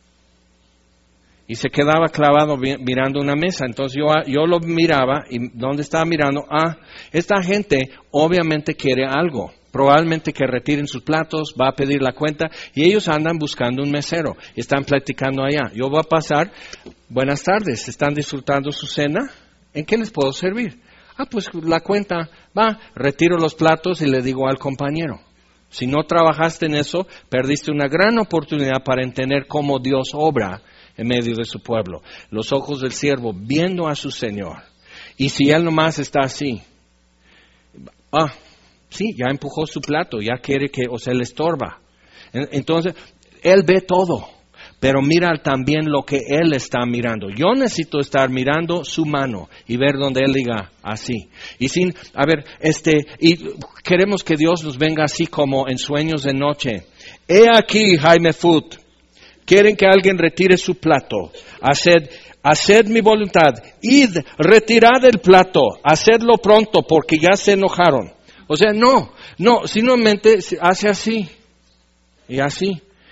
Y se quedaba clavado mirando una mesa. Entonces yo, yo lo miraba, y ¿dónde estaba mirando? Ah, esta gente obviamente quiere algo. Probablemente que retiren sus platos, va a pedir la cuenta, y ellos andan buscando un mesero. Y están platicando allá. Yo voy a pasar, buenas tardes, ¿están disfrutando su cena? ¿En qué les puedo servir? Ah, pues la cuenta, va, retiro los platos y le digo al compañero. Si no trabajaste en eso, perdiste una gran oportunidad para entender cómo Dios obra en medio de su pueblo. Los ojos del siervo viendo a su Señor. Y si él nomás está así, ah, sí, ya empujó su plato, ya quiere que, o se le estorba. Entonces, él ve todo. Pero mira también lo que Él está mirando. Yo necesito estar mirando su mano y ver donde Él diga así. Y sin, a ver, este, y queremos que Dios nos venga así como en sueños de noche. He aquí, Jaime Foot, quieren que alguien retire su plato. Haced, haced mi voluntad. Id, retirad el plato. Hacedlo pronto porque ya se enojaron. O sea, no, no, simplemente hace así y así.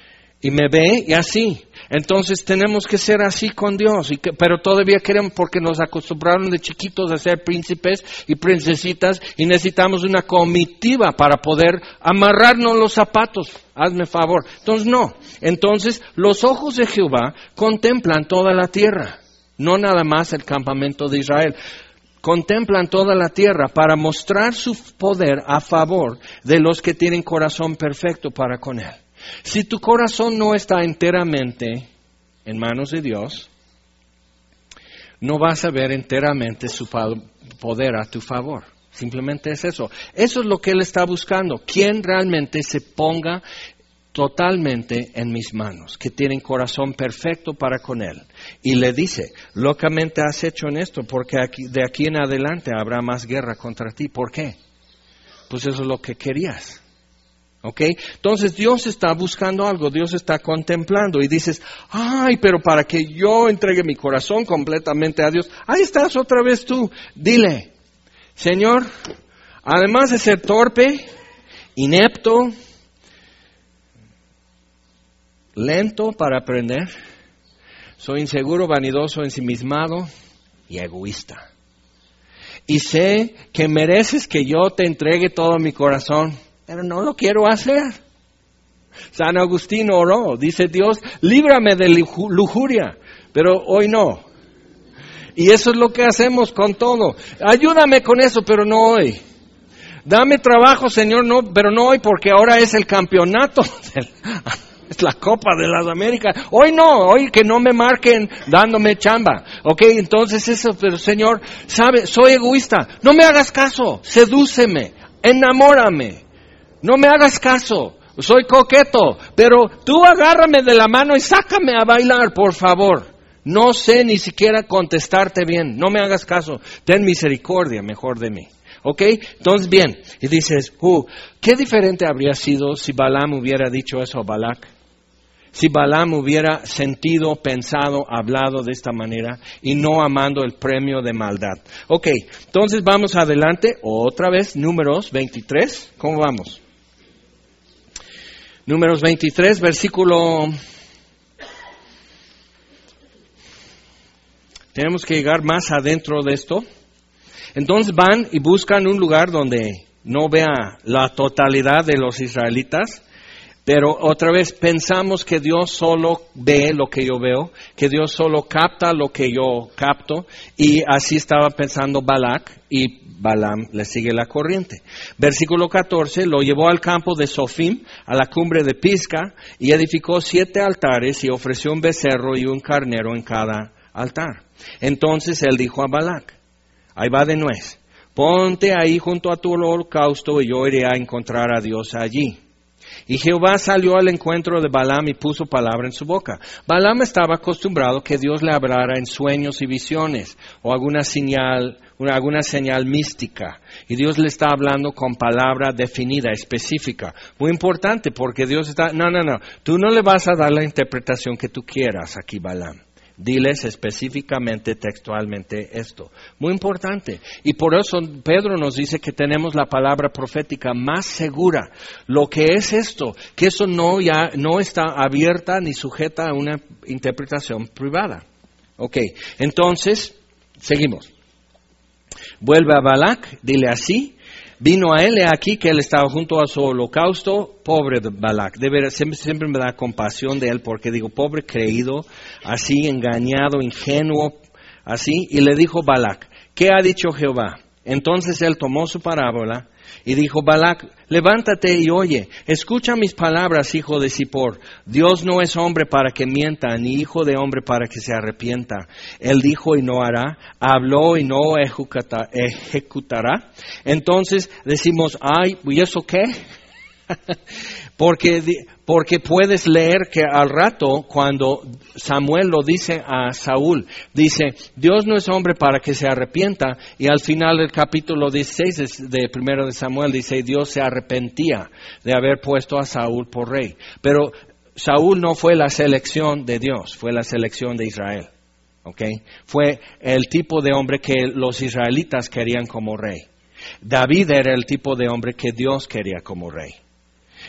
y me ve y así. Entonces tenemos que ser así con Dios, y que, pero todavía queremos, porque nos acostumbraron de chiquitos a ser príncipes y princesitas, y necesitamos una comitiva para poder amarrarnos los zapatos. Hazme favor. Entonces no. Entonces los ojos de Jehová contemplan toda la tierra, no nada más el campamento de Israel. Contemplan toda la tierra para mostrar su poder a favor de los que tienen corazón perfecto para con Él. Si tu corazón no está enteramente en manos de Dios, no vas a ver enteramente su poder a tu favor. Simplemente es eso. Eso es lo que Él está buscando. ¿Quién realmente se ponga totalmente en mis manos? Que tienen corazón perfecto para con Él. Y le dice, locamente has hecho en esto, porque aquí, de aquí en adelante habrá más guerra contra ti. ¿Por qué? Pues eso es lo que querías. ¿Ok? Entonces Dios está buscando algo, Dios está contemplando y dices, ay, pero para que yo entregue mi corazón completamente a Dios, ahí estás otra vez tú. Dile, Señor, además de ser torpe, inepto, lento para aprender, soy inseguro, vanidoso, ensimismado y egoísta. Y sé que mereces que yo te entregue todo mi corazón, pero no lo quiero hacer. San Agustín oró, dice Dios, líbrame de lujuria, pero hoy no. Y eso es lo que hacemos con todo. Ayúdame con eso, pero no hoy. Dame trabajo, Señor, no, pero no hoy, porque ahora es el campeonato. Es la Copa de las Américas. Hoy no, hoy que no me marquen dándome chamba. Ok, entonces eso, pero Señor, sabe, soy egoísta. No me hagas caso, sedúceme, enamórame. No me hagas caso, soy coqueto, pero tú agárrame de la mano y sácame a bailar, por favor. No sé ni siquiera contestarte bien, no me hagas caso. Ten misericordia mejor de mí. ¿Ok? Entonces, bien, y dices, uh, ¿qué diferente habría sido si Balaam hubiera dicho eso a Balac? Si Balaam hubiera sentido, pensado, hablado de esta manera y no amando el premio de maldad. Ok, entonces vamos adelante, otra vez, Números veintitrés, ¿cómo vamos? Números veintitrés, versículo... Tenemos que llegar más adentro de esto. Entonces van y buscan un lugar donde no vea la totalidad de los israelitas, pero otra vez pensamos que Dios solo ve lo que yo veo, que Dios solo capta lo que yo capto, y así estaba pensando Balac, y Balaam le sigue la corriente. Versículo catorce, lo llevó al campo de Sofim, a la cumbre de Pisga, y edificó siete altares, y ofreció un becerro y un carnero en cada altar. Entonces él dijo a Balac, ahí va de nuez, ponte ahí junto a tu holocausto y yo iré a encontrar a Dios allí. Y Jehová salió al encuentro de Balaam y puso palabra en su boca. Balaam estaba acostumbrado que Dios le hablara en sueños y visiones o alguna señal, una, alguna señal mística. Y Dios le está hablando con palabra definida, específica. Muy importante porque Dios está, no, no, no, tú no le vas a dar la interpretación que tú quieras aquí, Balaam. Diles específicamente, textualmente esto. Muy importante. Y por eso Pedro nos dice que tenemos la palabra profética más segura. Lo que es esto, que eso no, ya, no está abierta ni sujeta a una interpretación privada. Ok, entonces, seguimos. Vuelve a Balac, dile así. Vino a él, he aquí que él estaba junto a su holocausto, pobre de Balac. De veras, siempre, siempre me da compasión de él porque digo, pobre creído, así engañado, ingenuo, así. Y le dijo Balac, ¿qué ha dicho Jehová? Entonces él tomó su parábola y dijo, Balac, levántate y oye, escucha mis palabras, hijo de Zippor. Dios no es hombre para que mienta, ni hijo de hombre para que se arrepienta. Él dijo y no hará, habló y no ejecuta, ejecutará. Entonces decimos, ay, ¿y eso qué? Porque, porque puedes leer que al rato, cuando Samuel lo dice a Saúl, dice, Dios no es hombre para que se arrepienta, y al final del capítulo dieciséis de primero de Samuel dice, Dios se arrepentía de haber puesto a Saúl por rey. Pero Saúl no fue la selección de Dios, fue la selección de Israel. ¿Okay? Fue el tipo de hombre que los israelitas querían como rey. David era el tipo de hombre que Dios quería como rey.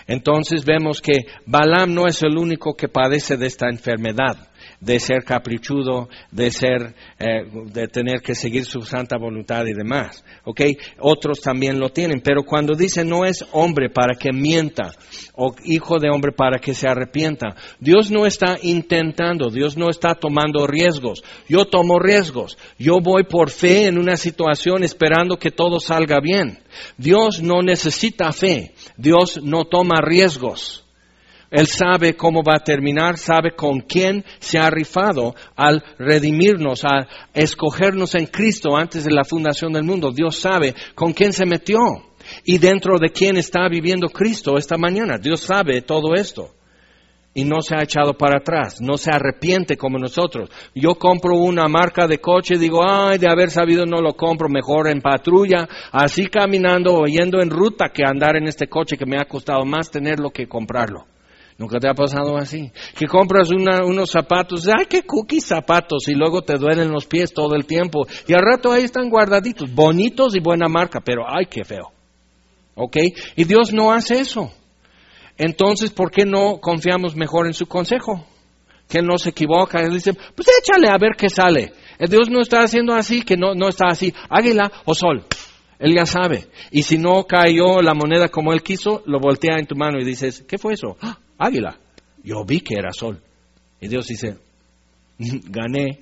Entonces vemos que Balaam no es el único que padece de esta enfermedad, de ser caprichudo, de ser, eh, de tener que seguir su santa voluntad y demás, ¿ok? Otros también lo tienen, pero cuando dice no es hombre para que mienta, o hijo de hombre para que se arrepienta, Dios no está intentando, Dios no está tomando riesgos. Yo tomo riesgos, yo voy por fe en una situación esperando que todo salga bien. Dios no necesita fe, Dios no toma riesgos. Él sabe cómo va a terminar, sabe con quién se ha rifado al redimirnos, a escogernos en Cristo antes de la fundación del mundo. Dios sabe con quién se metió y dentro de quién está viviendo Cristo esta mañana. Dios sabe todo esto y no se ha echado para atrás, no se arrepiente como nosotros. Yo compro una marca de coche y digo, ay, de haber sabido no lo compro, mejor en patrulla, así caminando o yendo en ruta que andar en este coche que me ha costado más tenerlo que comprarlo. ¿Nunca te ha pasado así? Que compras una, unos zapatos, ¡ay, qué cookies zapatos! Y luego te duelen los pies todo el tiempo. Y al rato ahí están guardaditos, bonitos y buena marca, pero ¡ay, qué feo! ¿Ok? Y Dios no hace eso. Entonces, ¿por qué no confiamos mejor en su consejo? Que Él no se equivoca. Él dice, pues échale a ver qué sale. El Dios no está haciendo así, que no, no está así. Águila o sol. Él ya sabe. Y si no cayó la moneda como Él quiso, lo voltea en tu mano y dices, ¿qué fue eso? ¡Ah! Águila. Yo vi que era sol. Y Dios dice, gané.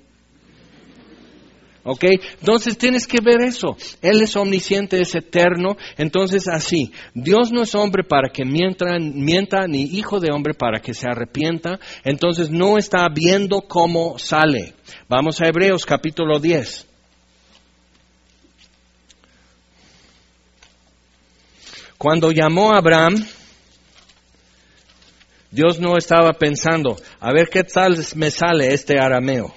¿Ok? Entonces tienes que ver eso. Él es omnisciente, es eterno. Entonces así, Dios no es hombre para que mienta, mienta, ni hijo de hombre para que se arrepienta. Entonces no está viendo cómo sale. Vamos a Hebreos capítulo diez. Cuando llamó a Abraham, Dios no estaba pensando, a ver qué tal me sale este arameo.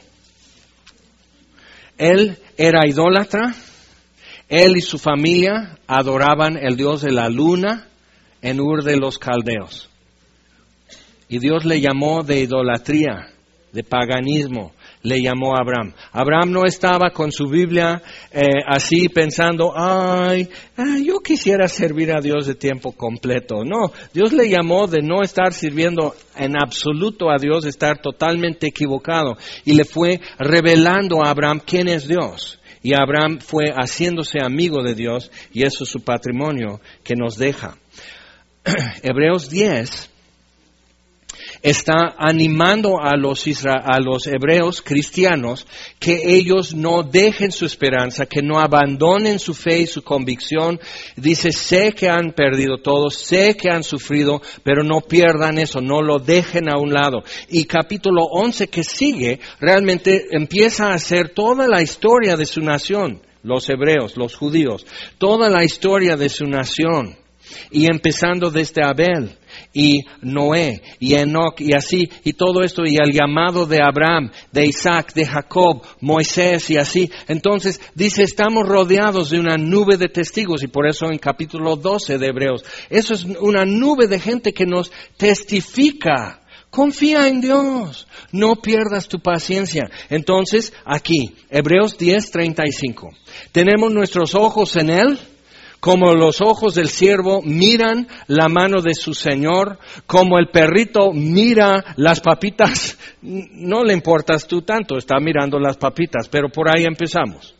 Él era idólatra, él y su familia adoraban el dios de la luna en Ur de los Caldeos. Y Dios le llamó de idolatría, de paganismo, le llamó a Abraham. Abraham no estaba con su Biblia eh, así pensando, ay, ay, yo quisiera servir a Dios de tiempo completo. No, Dios le llamó de no estar sirviendo en absoluto a Dios, de estar totalmente equivocado. Y le fue revelando a Abraham quién es Dios. Y Abraham fue haciéndose amigo de Dios y eso es su patrimonio que nos deja. Hebreos diez está animando a los, isra- a los hebreos cristianos que ellos no dejen su esperanza, que no abandonen su fe y su convicción. Dice, sé que han perdido todo, sé que han sufrido, pero no pierdan eso, no lo dejen a un lado. Y capítulo once que sigue, realmente empieza a hacer toda la historia de su nación, los hebreos, los judíos, toda la historia de su nación. Y empezando desde Abel y Noé y Enoc y así y todo esto y el llamado de Abraham, de Isaac, de Jacob, Moisés y así. Entonces dice, estamos rodeados de una nube de testigos y por eso en capítulo doce de Hebreos, eso es una nube de gente que nos testifica. Confía en Dios, no pierdas tu paciencia. Entonces aquí, Hebreos diez, treinta y cinco, tenemos nuestros ojos en Él. Como los ojos del siervo miran la mano de su señor, como el perrito mira las papitas, no le importas tú tanto, está mirando las papitas, pero por ahí empezamos.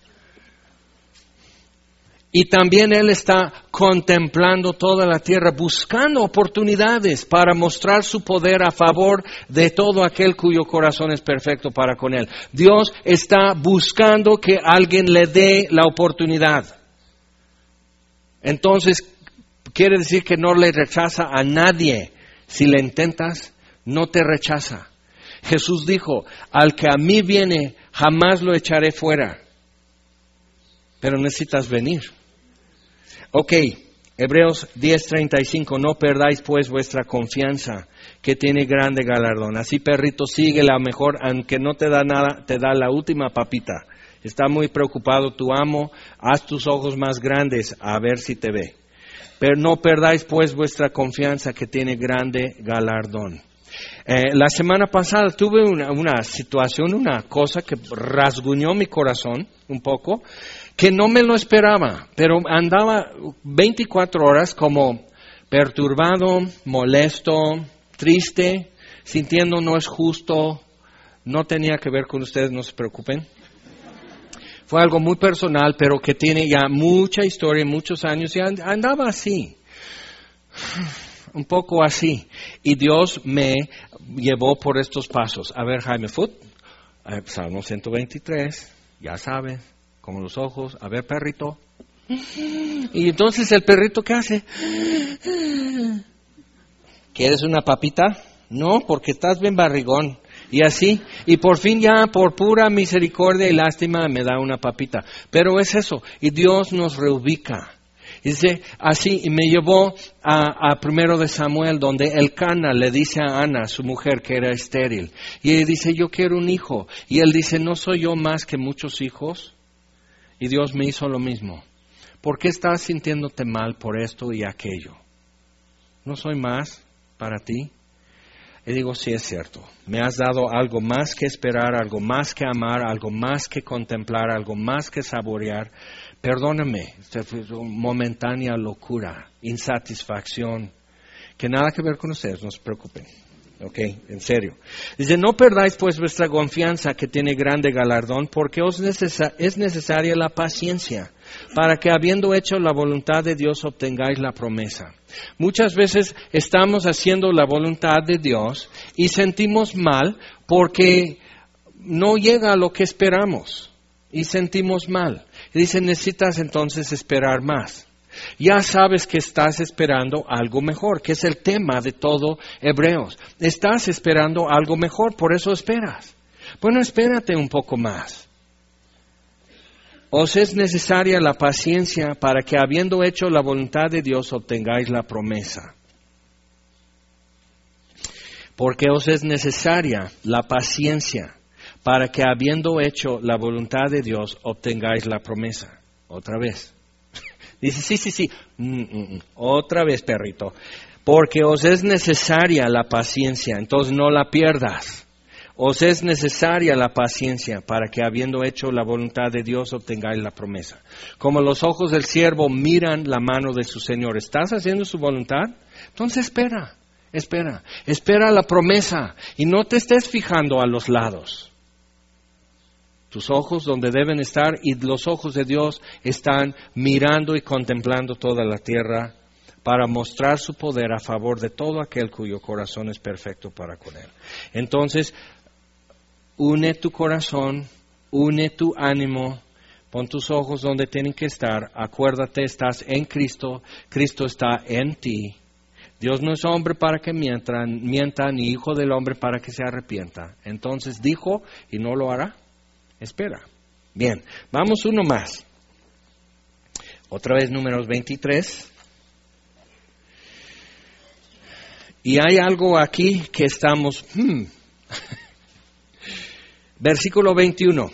Y también Él está contemplando toda la tierra, buscando oportunidades para mostrar su poder a favor de todo aquel cuyo corazón es perfecto para con Él. Dios está buscando que alguien le dé la oportunidad. Entonces, quiere decir que no le rechaza a nadie. Si le intentas, no te rechaza. Jesús dijo, al que a mí viene, jamás lo echaré fuera. Pero necesitas venir. Ok, Hebreos diez, treinta y cinco, no perdáis pues vuestra confianza, que tiene grande galardón. Así, perrito, sigue la mejor, aunque no te da nada, te da la última papita. Está muy preocupado tu amo, haz tus ojos más grandes a ver si te ve. Pero no perdáis pues vuestra confianza que tiene grande galardón. Eh, la semana pasada tuve una, una situación, una cosa que rasguñó mi corazón un poco, que no me lo esperaba, pero andaba veinticuatro horas como perturbado, molesto, triste, sintiendo no es justo. No tenía que ver con ustedes, no se preocupen. Fue algo muy personal, pero que tiene ya mucha historia, muchos años, y andaba así, un poco así. Y Dios me llevó por estos pasos. A ver, Jaime Foot, Salmo ciento veintitrés, ya sabes, como los ojos. A ver, perrito. Y entonces el perrito, ¿qué hace? ¿Quieres una papita? No, porque estás bien barrigón. Y así, y por fin ya por pura misericordia y lástima me da una papita. Pero es eso, y Dios nos reubica. Dice así, y me llevó a, a primero de Samuel, donde Elcana le dice a Ana, su mujer, que era estéril. Y ella dice, yo quiero un hijo. Y él dice, ¿no soy yo más que muchos hijos? Y Dios me hizo lo mismo. ¿Por qué estás sintiéndote mal por esto y aquello? ¿No soy más para ti? Y digo, sí es cierto, me has dado algo más que esperar, algo más que amar, algo más que contemplar, algo más que saborear. Perdóname, esta fue una momentánea locura, insatisfacción, que nada que ver con ustedes, no se preocupen. Ok, en serio. Dice, no perdáis pues vuestra confianza que tiene grande galardón, porque os necesa- es necesaria la paciencia, para que habiendo hecho la voluntad de Dios obtengáis la promesa. Muchas veces estamos haciendo la voluntad de Dios y sentimos mal porque no llega a lo que esperamos y sentimos mal. Y dice, necesitas entonces esperar más. Ya sabes que estás esperando algo mejor, que es el tema de todo Hebreos. Estás esperando algo mejor, por eso esperas. Bueno, espérate un poco más. Os es necesaria la paciencia para que, habiendo hecho la voluntad de Dios, obtengáis la promesa. Porque os es necesaria la paciencia para que, habiendo hecho la voluntad de Dios, obtengáis la promesa. Otra vez. Dice, sí, sí, sí. Mm, mm, mm. Otra vez, perrito. Porque os es necesaria la paciencia, entonces no la pierdas. Os es necesaria la paciencia para que, habiendo hecho la voluntad de Dios, obtengáis la promesa. Como los ojos del siervo miran la mano de su Señor. ¿Estás haciendo su voluntad? Entonces espera, espera. Espera la promesa y no te estés fijando a los lados. Tus ojos donde deben estar, y los ojos de Dios están mirando y contemplando toda la tierra para mostrar su poder a favor de todo aquel cuyo corazón es perfecto para con Él. Entonces, une tu corazón, une tu ánimo, pon tus ojos donde tienen que estar. Acuérdate, estás en Cristo, Cristo está en ti. Dios no es hombre para que mienta, mienta, ni hijo del hombre para que se arrepienta. Entonces dijo y no lo hará. Espera. Bien, vamos uno más. Otra vez Números veintitrés. Y hay algo aquí que estamos... Hmm. Versículo veintiuno.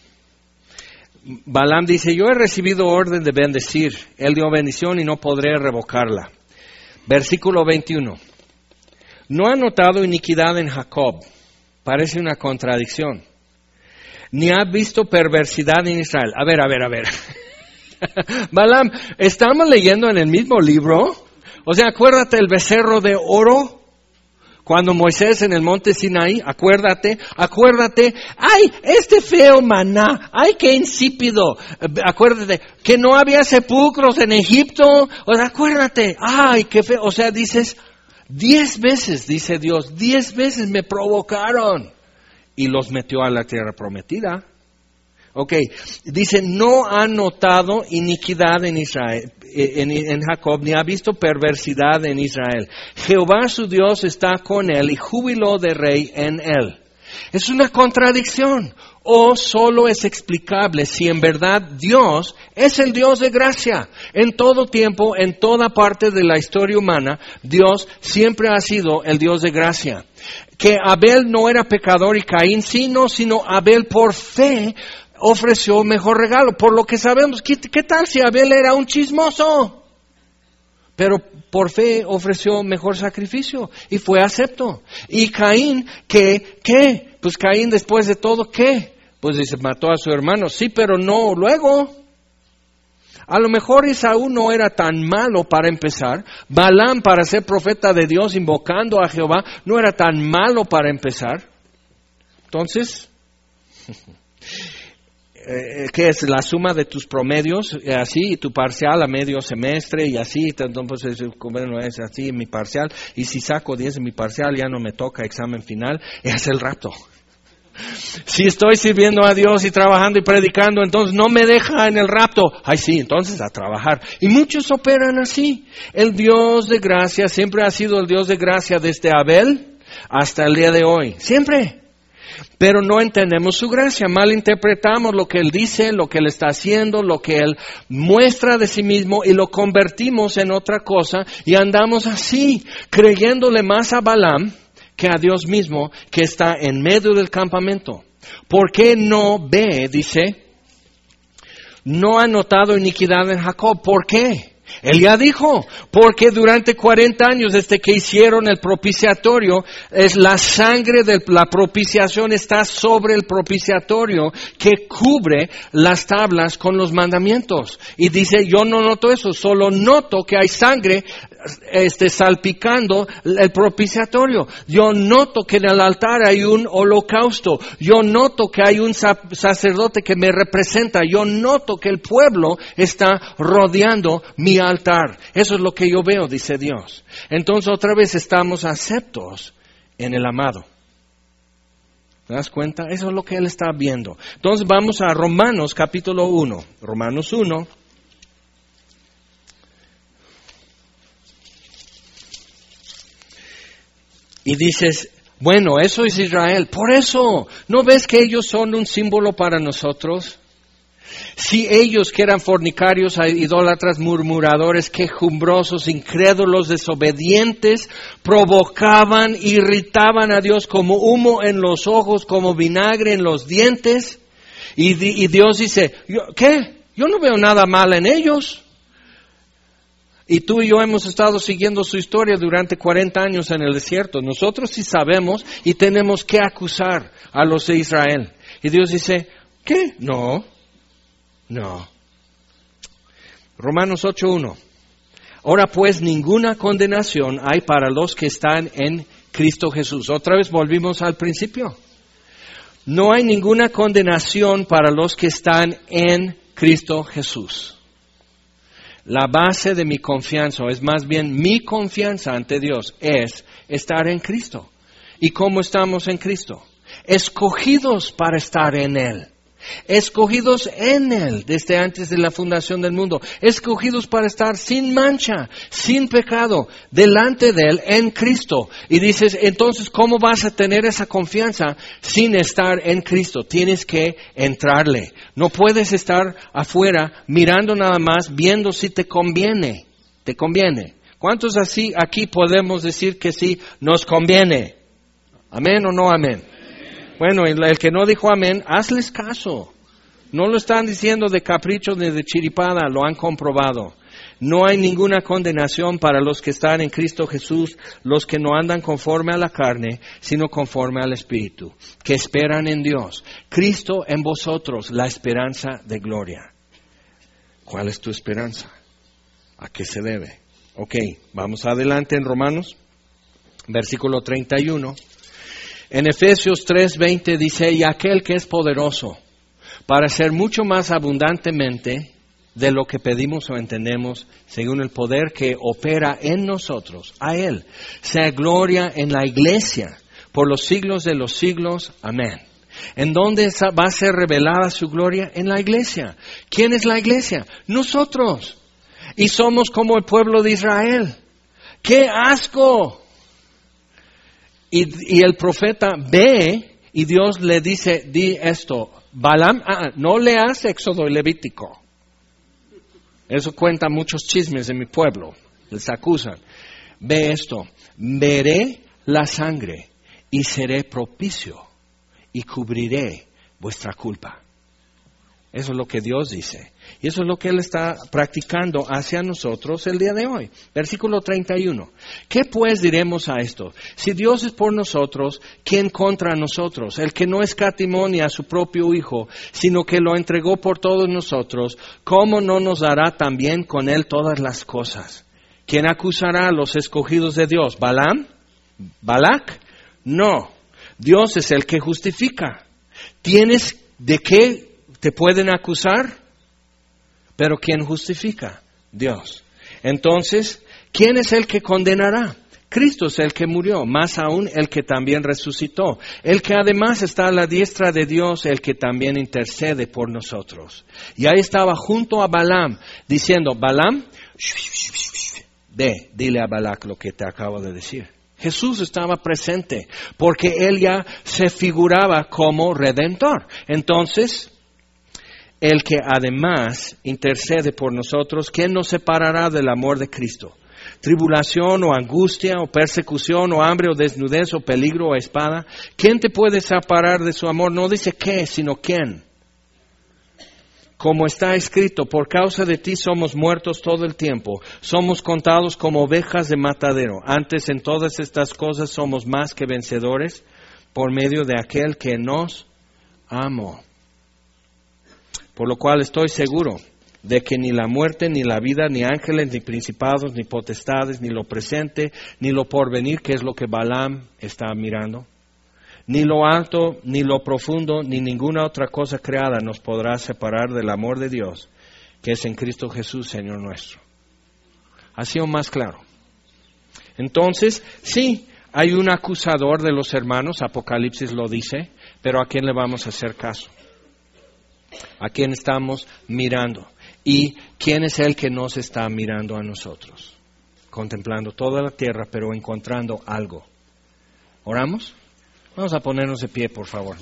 Balaam dice, yo he recibido orden de bendecir. Él dio bendición y no podré revocarla. Versículo veintiuno. No ha notado iniquidad en Jacob. Parece una contradicción. Ni ha visto perversidad en Israel. A ver, a ver, a ver. Balaam, ¿estamos leyendo en el mismo libro? O sea, acuérdate el becerro de oro. Cuando Moisés en el monte Sinaí, acuérdate, acuérdate, ¡ay, este feo maná! ¡Ay, qué insípido! Acuérdate que no había sepulcros en Egipto. O sea, acuérdate, ¡ay, qué feo! O sea, dices, diez veces, dice Dios, diez veces me provocaron. Y los metió a la tierra prometida. Ok, dice, no ha notado iniquidad en Israel, en, en Jacob, ni ha visto perversidad en Israel. Jehová su Dios está con él y júbilo de rey en él. Es una contradicción, o solo es explicable si en verdad Dios es el Dios de gracia. En todo tiempo, en toda parte de la historia humana, Dios siempre ha sido el Dios de gracia. Que Abel no era pecador y Caín sí, no, sino Abel por fe ofreció mejor regalo. Por lo que sabemos, ¿qué, qué tal si Abel era un chismoso? Pero por fe ofreció mejor sacrificio y fue acepto. Y Caín, ¿qué? ¿Qué? Pues Caín después de todo, ¿qué? Pues dice, mató a su hermano. Sí, pero no luego. A lo mejor Esaú no era tan malo para empezar. Balaam, para ser profeta de Dios, invocando a Jehová, no era tan malo para empezar. Entonces, ¿qué es? La suma de tus promedios, así, y tu parcial a medio semestre, y así, entonces, bueno, es así mi parcial, y si saco diez en mi parcial, ya no me toca examen final, es el rapto. Si estoy sirviendo a Dios y trabajando y predicando, entonces no me deja en el rapto. Ay, sí, entonces a trabajar. Y muchos operan así. El Dios de gracia siempre ha sido el Dios de gracia desde Abel hasta el día de hoy. Siempre. Pero no entendemos su gracia, malinterpretamos lo que Él dice, lo que Él está haciendo, lo que Él muestra de sí mismo y lo convertimos en otra cosa y andamos así, creyéndole más a Balaam que a Dios mismo que está en medio del campamento. ¿Por qué no ve, dice, no ha notado iniquidad en Jacob? ¿Por qué? Él ya dijo, porque durante cuarenta años desde que hicieron el propiciatorio, es la sangre de la propiciación está sobre el propiciatorio que cubre las tablas con los mandamientos. Y dice, yo no noto eso, solo noto que hay sangre este, salpicando el propiciatorio. Yo noto que en el altar hay un holocausto. Yo noto que hay un sacerdote que me representa. Yo noto que el pueblo está rodeando mi altar. Eso es lo que yo veo, dice Dios. Entonces otra vez estamos aceptos en el amado. ¿Te das cuenta? Eso es lo que Él está viendo. Entonces vamos a Romanos capítulo uno. Romanos uno. Y dices, bueno, eso es Israel. Por eso, ¿no ves que ellos son un símbolo para nosotros? Si ellos que eran fornicarios, idólatras, murmuradores, quejumbrosos, incrédulos, desobedientes, provocaban, irritaban a Dios como humo en los ojos, como vinagre en los dientes, y, y Dios dice, ¿qué? Yo no veo nada mal en ellos. Y tú y yo hemos estado siguiendo su historia durante cuarenta años en el desierto. Nosotros sí sabemos y tenemos que acusar a los de Israel. Y Dios dice, ¿qué? No. No. Romanos ocho uno. Ahora pues ninguna condenación hay para los que están en Cristo Jesús. Otra vez volvimos al principio. No hay ninguna condenación para los que están en Cristo Jesús. La base de mi confianza, o es más bien mi confianza ante Dios, es estar en Cristo. ¿Y cómo estamos en Cristo? Escogidos para estar en Él. Escogidos en Él desde antes de la fundación del mundo. Escogidos para estar sin mancha, sin pecado, delante de Él en Cristo. Y dices, entonces, ¿cómo vas a tener esa confianza sin estar en Cristo? Tienes que entrarle. No puedes estar afuera mirando nada más, viendo si te conviene. ¿Te conviene? ¿Cuántos así aquí podemos decir que sí nos conviene? ¿Amén o no amén? Bueno, el, el que no dijo amén, hazles caso. No lo están diciendo de capricho ni de chiripada, lo han comprobado. No hay ninguna condenación para los que están en Cristo Jesús, los que no andan conforme a la carne, sino conforme al Espíritu, que esperan en Dios. Cristo en vosotros, la esperanza de gloria. ¿Cuál es tu esperanza? ¿A qué se debe? Ok, vamos adelante en Romanos, versículo treinta y uno. En Efesios tres veinte dice, y aquel que es poderoso para hacer mucho más abundantemente de lo que pedimos o entendemos, según el poder que opera en nosotros, a Él sea gloria en la iglesia por los siglos de los siglos. Amén. ¿En dónde va a ser revelada su gloria? En la iglesia. ¿Quién es la iglesia? Nosotros. Y somos como el pueblo de Israel. ¡Qué asco! Y, y el profeta ve y Dios le dice, di esto, Balaam, ah, no leas Éxodo y Levítico. Eso cuenta muchos chismes de mi pueblo, les acusan. Ve esto, veré la sangre y seré propicio y cubriré vuestra culpa. Eso es lo que Dios dice. Y eso es lo que Él está practicando hacia nosotros el día de hoy. Versículo treinta y uno. ¿Qué pues diremos a esto? Si Dios es por nosotros, ¿quién contra nosotros? El que no escatimó ni a su propio Hijo, sino que lo entregó por todos nosotros, ¿cómo no nos dará también con Él todas las cosas? ¿Quién acusará a los escogidos de Dios? ¿Balaam? ¿Balac? No. Dios es el que justifica. ¿Tienes de qué te pueden acusar? Pero ¿quién justifica? Dios. Entonces, ¿quién es el que condenará? Cristo es el que murió, más aún el que también resucitó, el que además está a la diestra de Dios, el que también intercede por nosotros. Y ahí estaba junto a Balaam, diciendo, Balaam, ve, dile a Balac lo que te acabo de decir. Jesús estaba presente, porque Él ya se figuraba como Redentor. Entonces, el que además intercede por nosotros, ¿quién nos separará del amor de Cristo? ¿Tribulación o angustia o persecución o hambre o desnudez o peligro o espada? ¿Quién te puede separar de su amor? No dice qué, sino quién. Como está escrito, por causa de ti somos muertos todo el tiempo, somos contados como ovejas de matadero. Antes en todas estas cosas somos más que vencedores por medio de aquel que nos amó. Por lo cual estoy seguro de que ni la muerte, ni la vida, ni ángeles, ni principados, ni potestades, ni lo presente, ni lo porvenir, que es lo que Balaam está mirando, ni lo alto, ni lo profundo, ni ninguna otra cosa creada nos podrá separar del amor de Dios, que es en Cristo Jesús, Señor nuestro. Ha sido más claro. Entonces, sí, hay un acusador de los hermanos, Apocalipsis lo dice, pero ¿a quién le vamos a hacer caso? ¿A quién estamos mirando? ¿Y quién es el que nos está mirando a nosotros? Contemplando toda la tierra, pero encontrando algo. ¿Oramos? Vamos a ponernos de pie, por favor.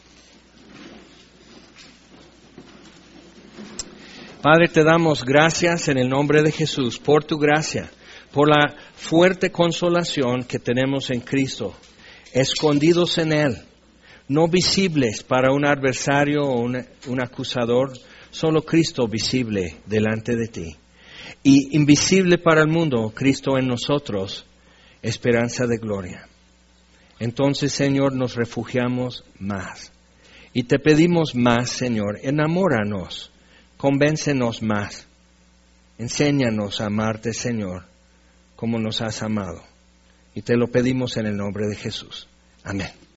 Padre, te damos gracias en el nombre de Jesús por tu gracia, por la fuerte consolación que tenemos en Cristo, escondidos en Él. No visibles para un adversario o un, un acusador, solo Cristo visible delante de ti. Y invisible para el mundo, Cristo en nosotros, esperanza de gloria. Entonces, Señor, nos refugiamos más. Y te pedimos más, Señor, enamóranos, convéncenos más. Enséñanos a amarte, Señor, como nos has amado. Y te lo pedimos en el nombre de Jesús. Amén.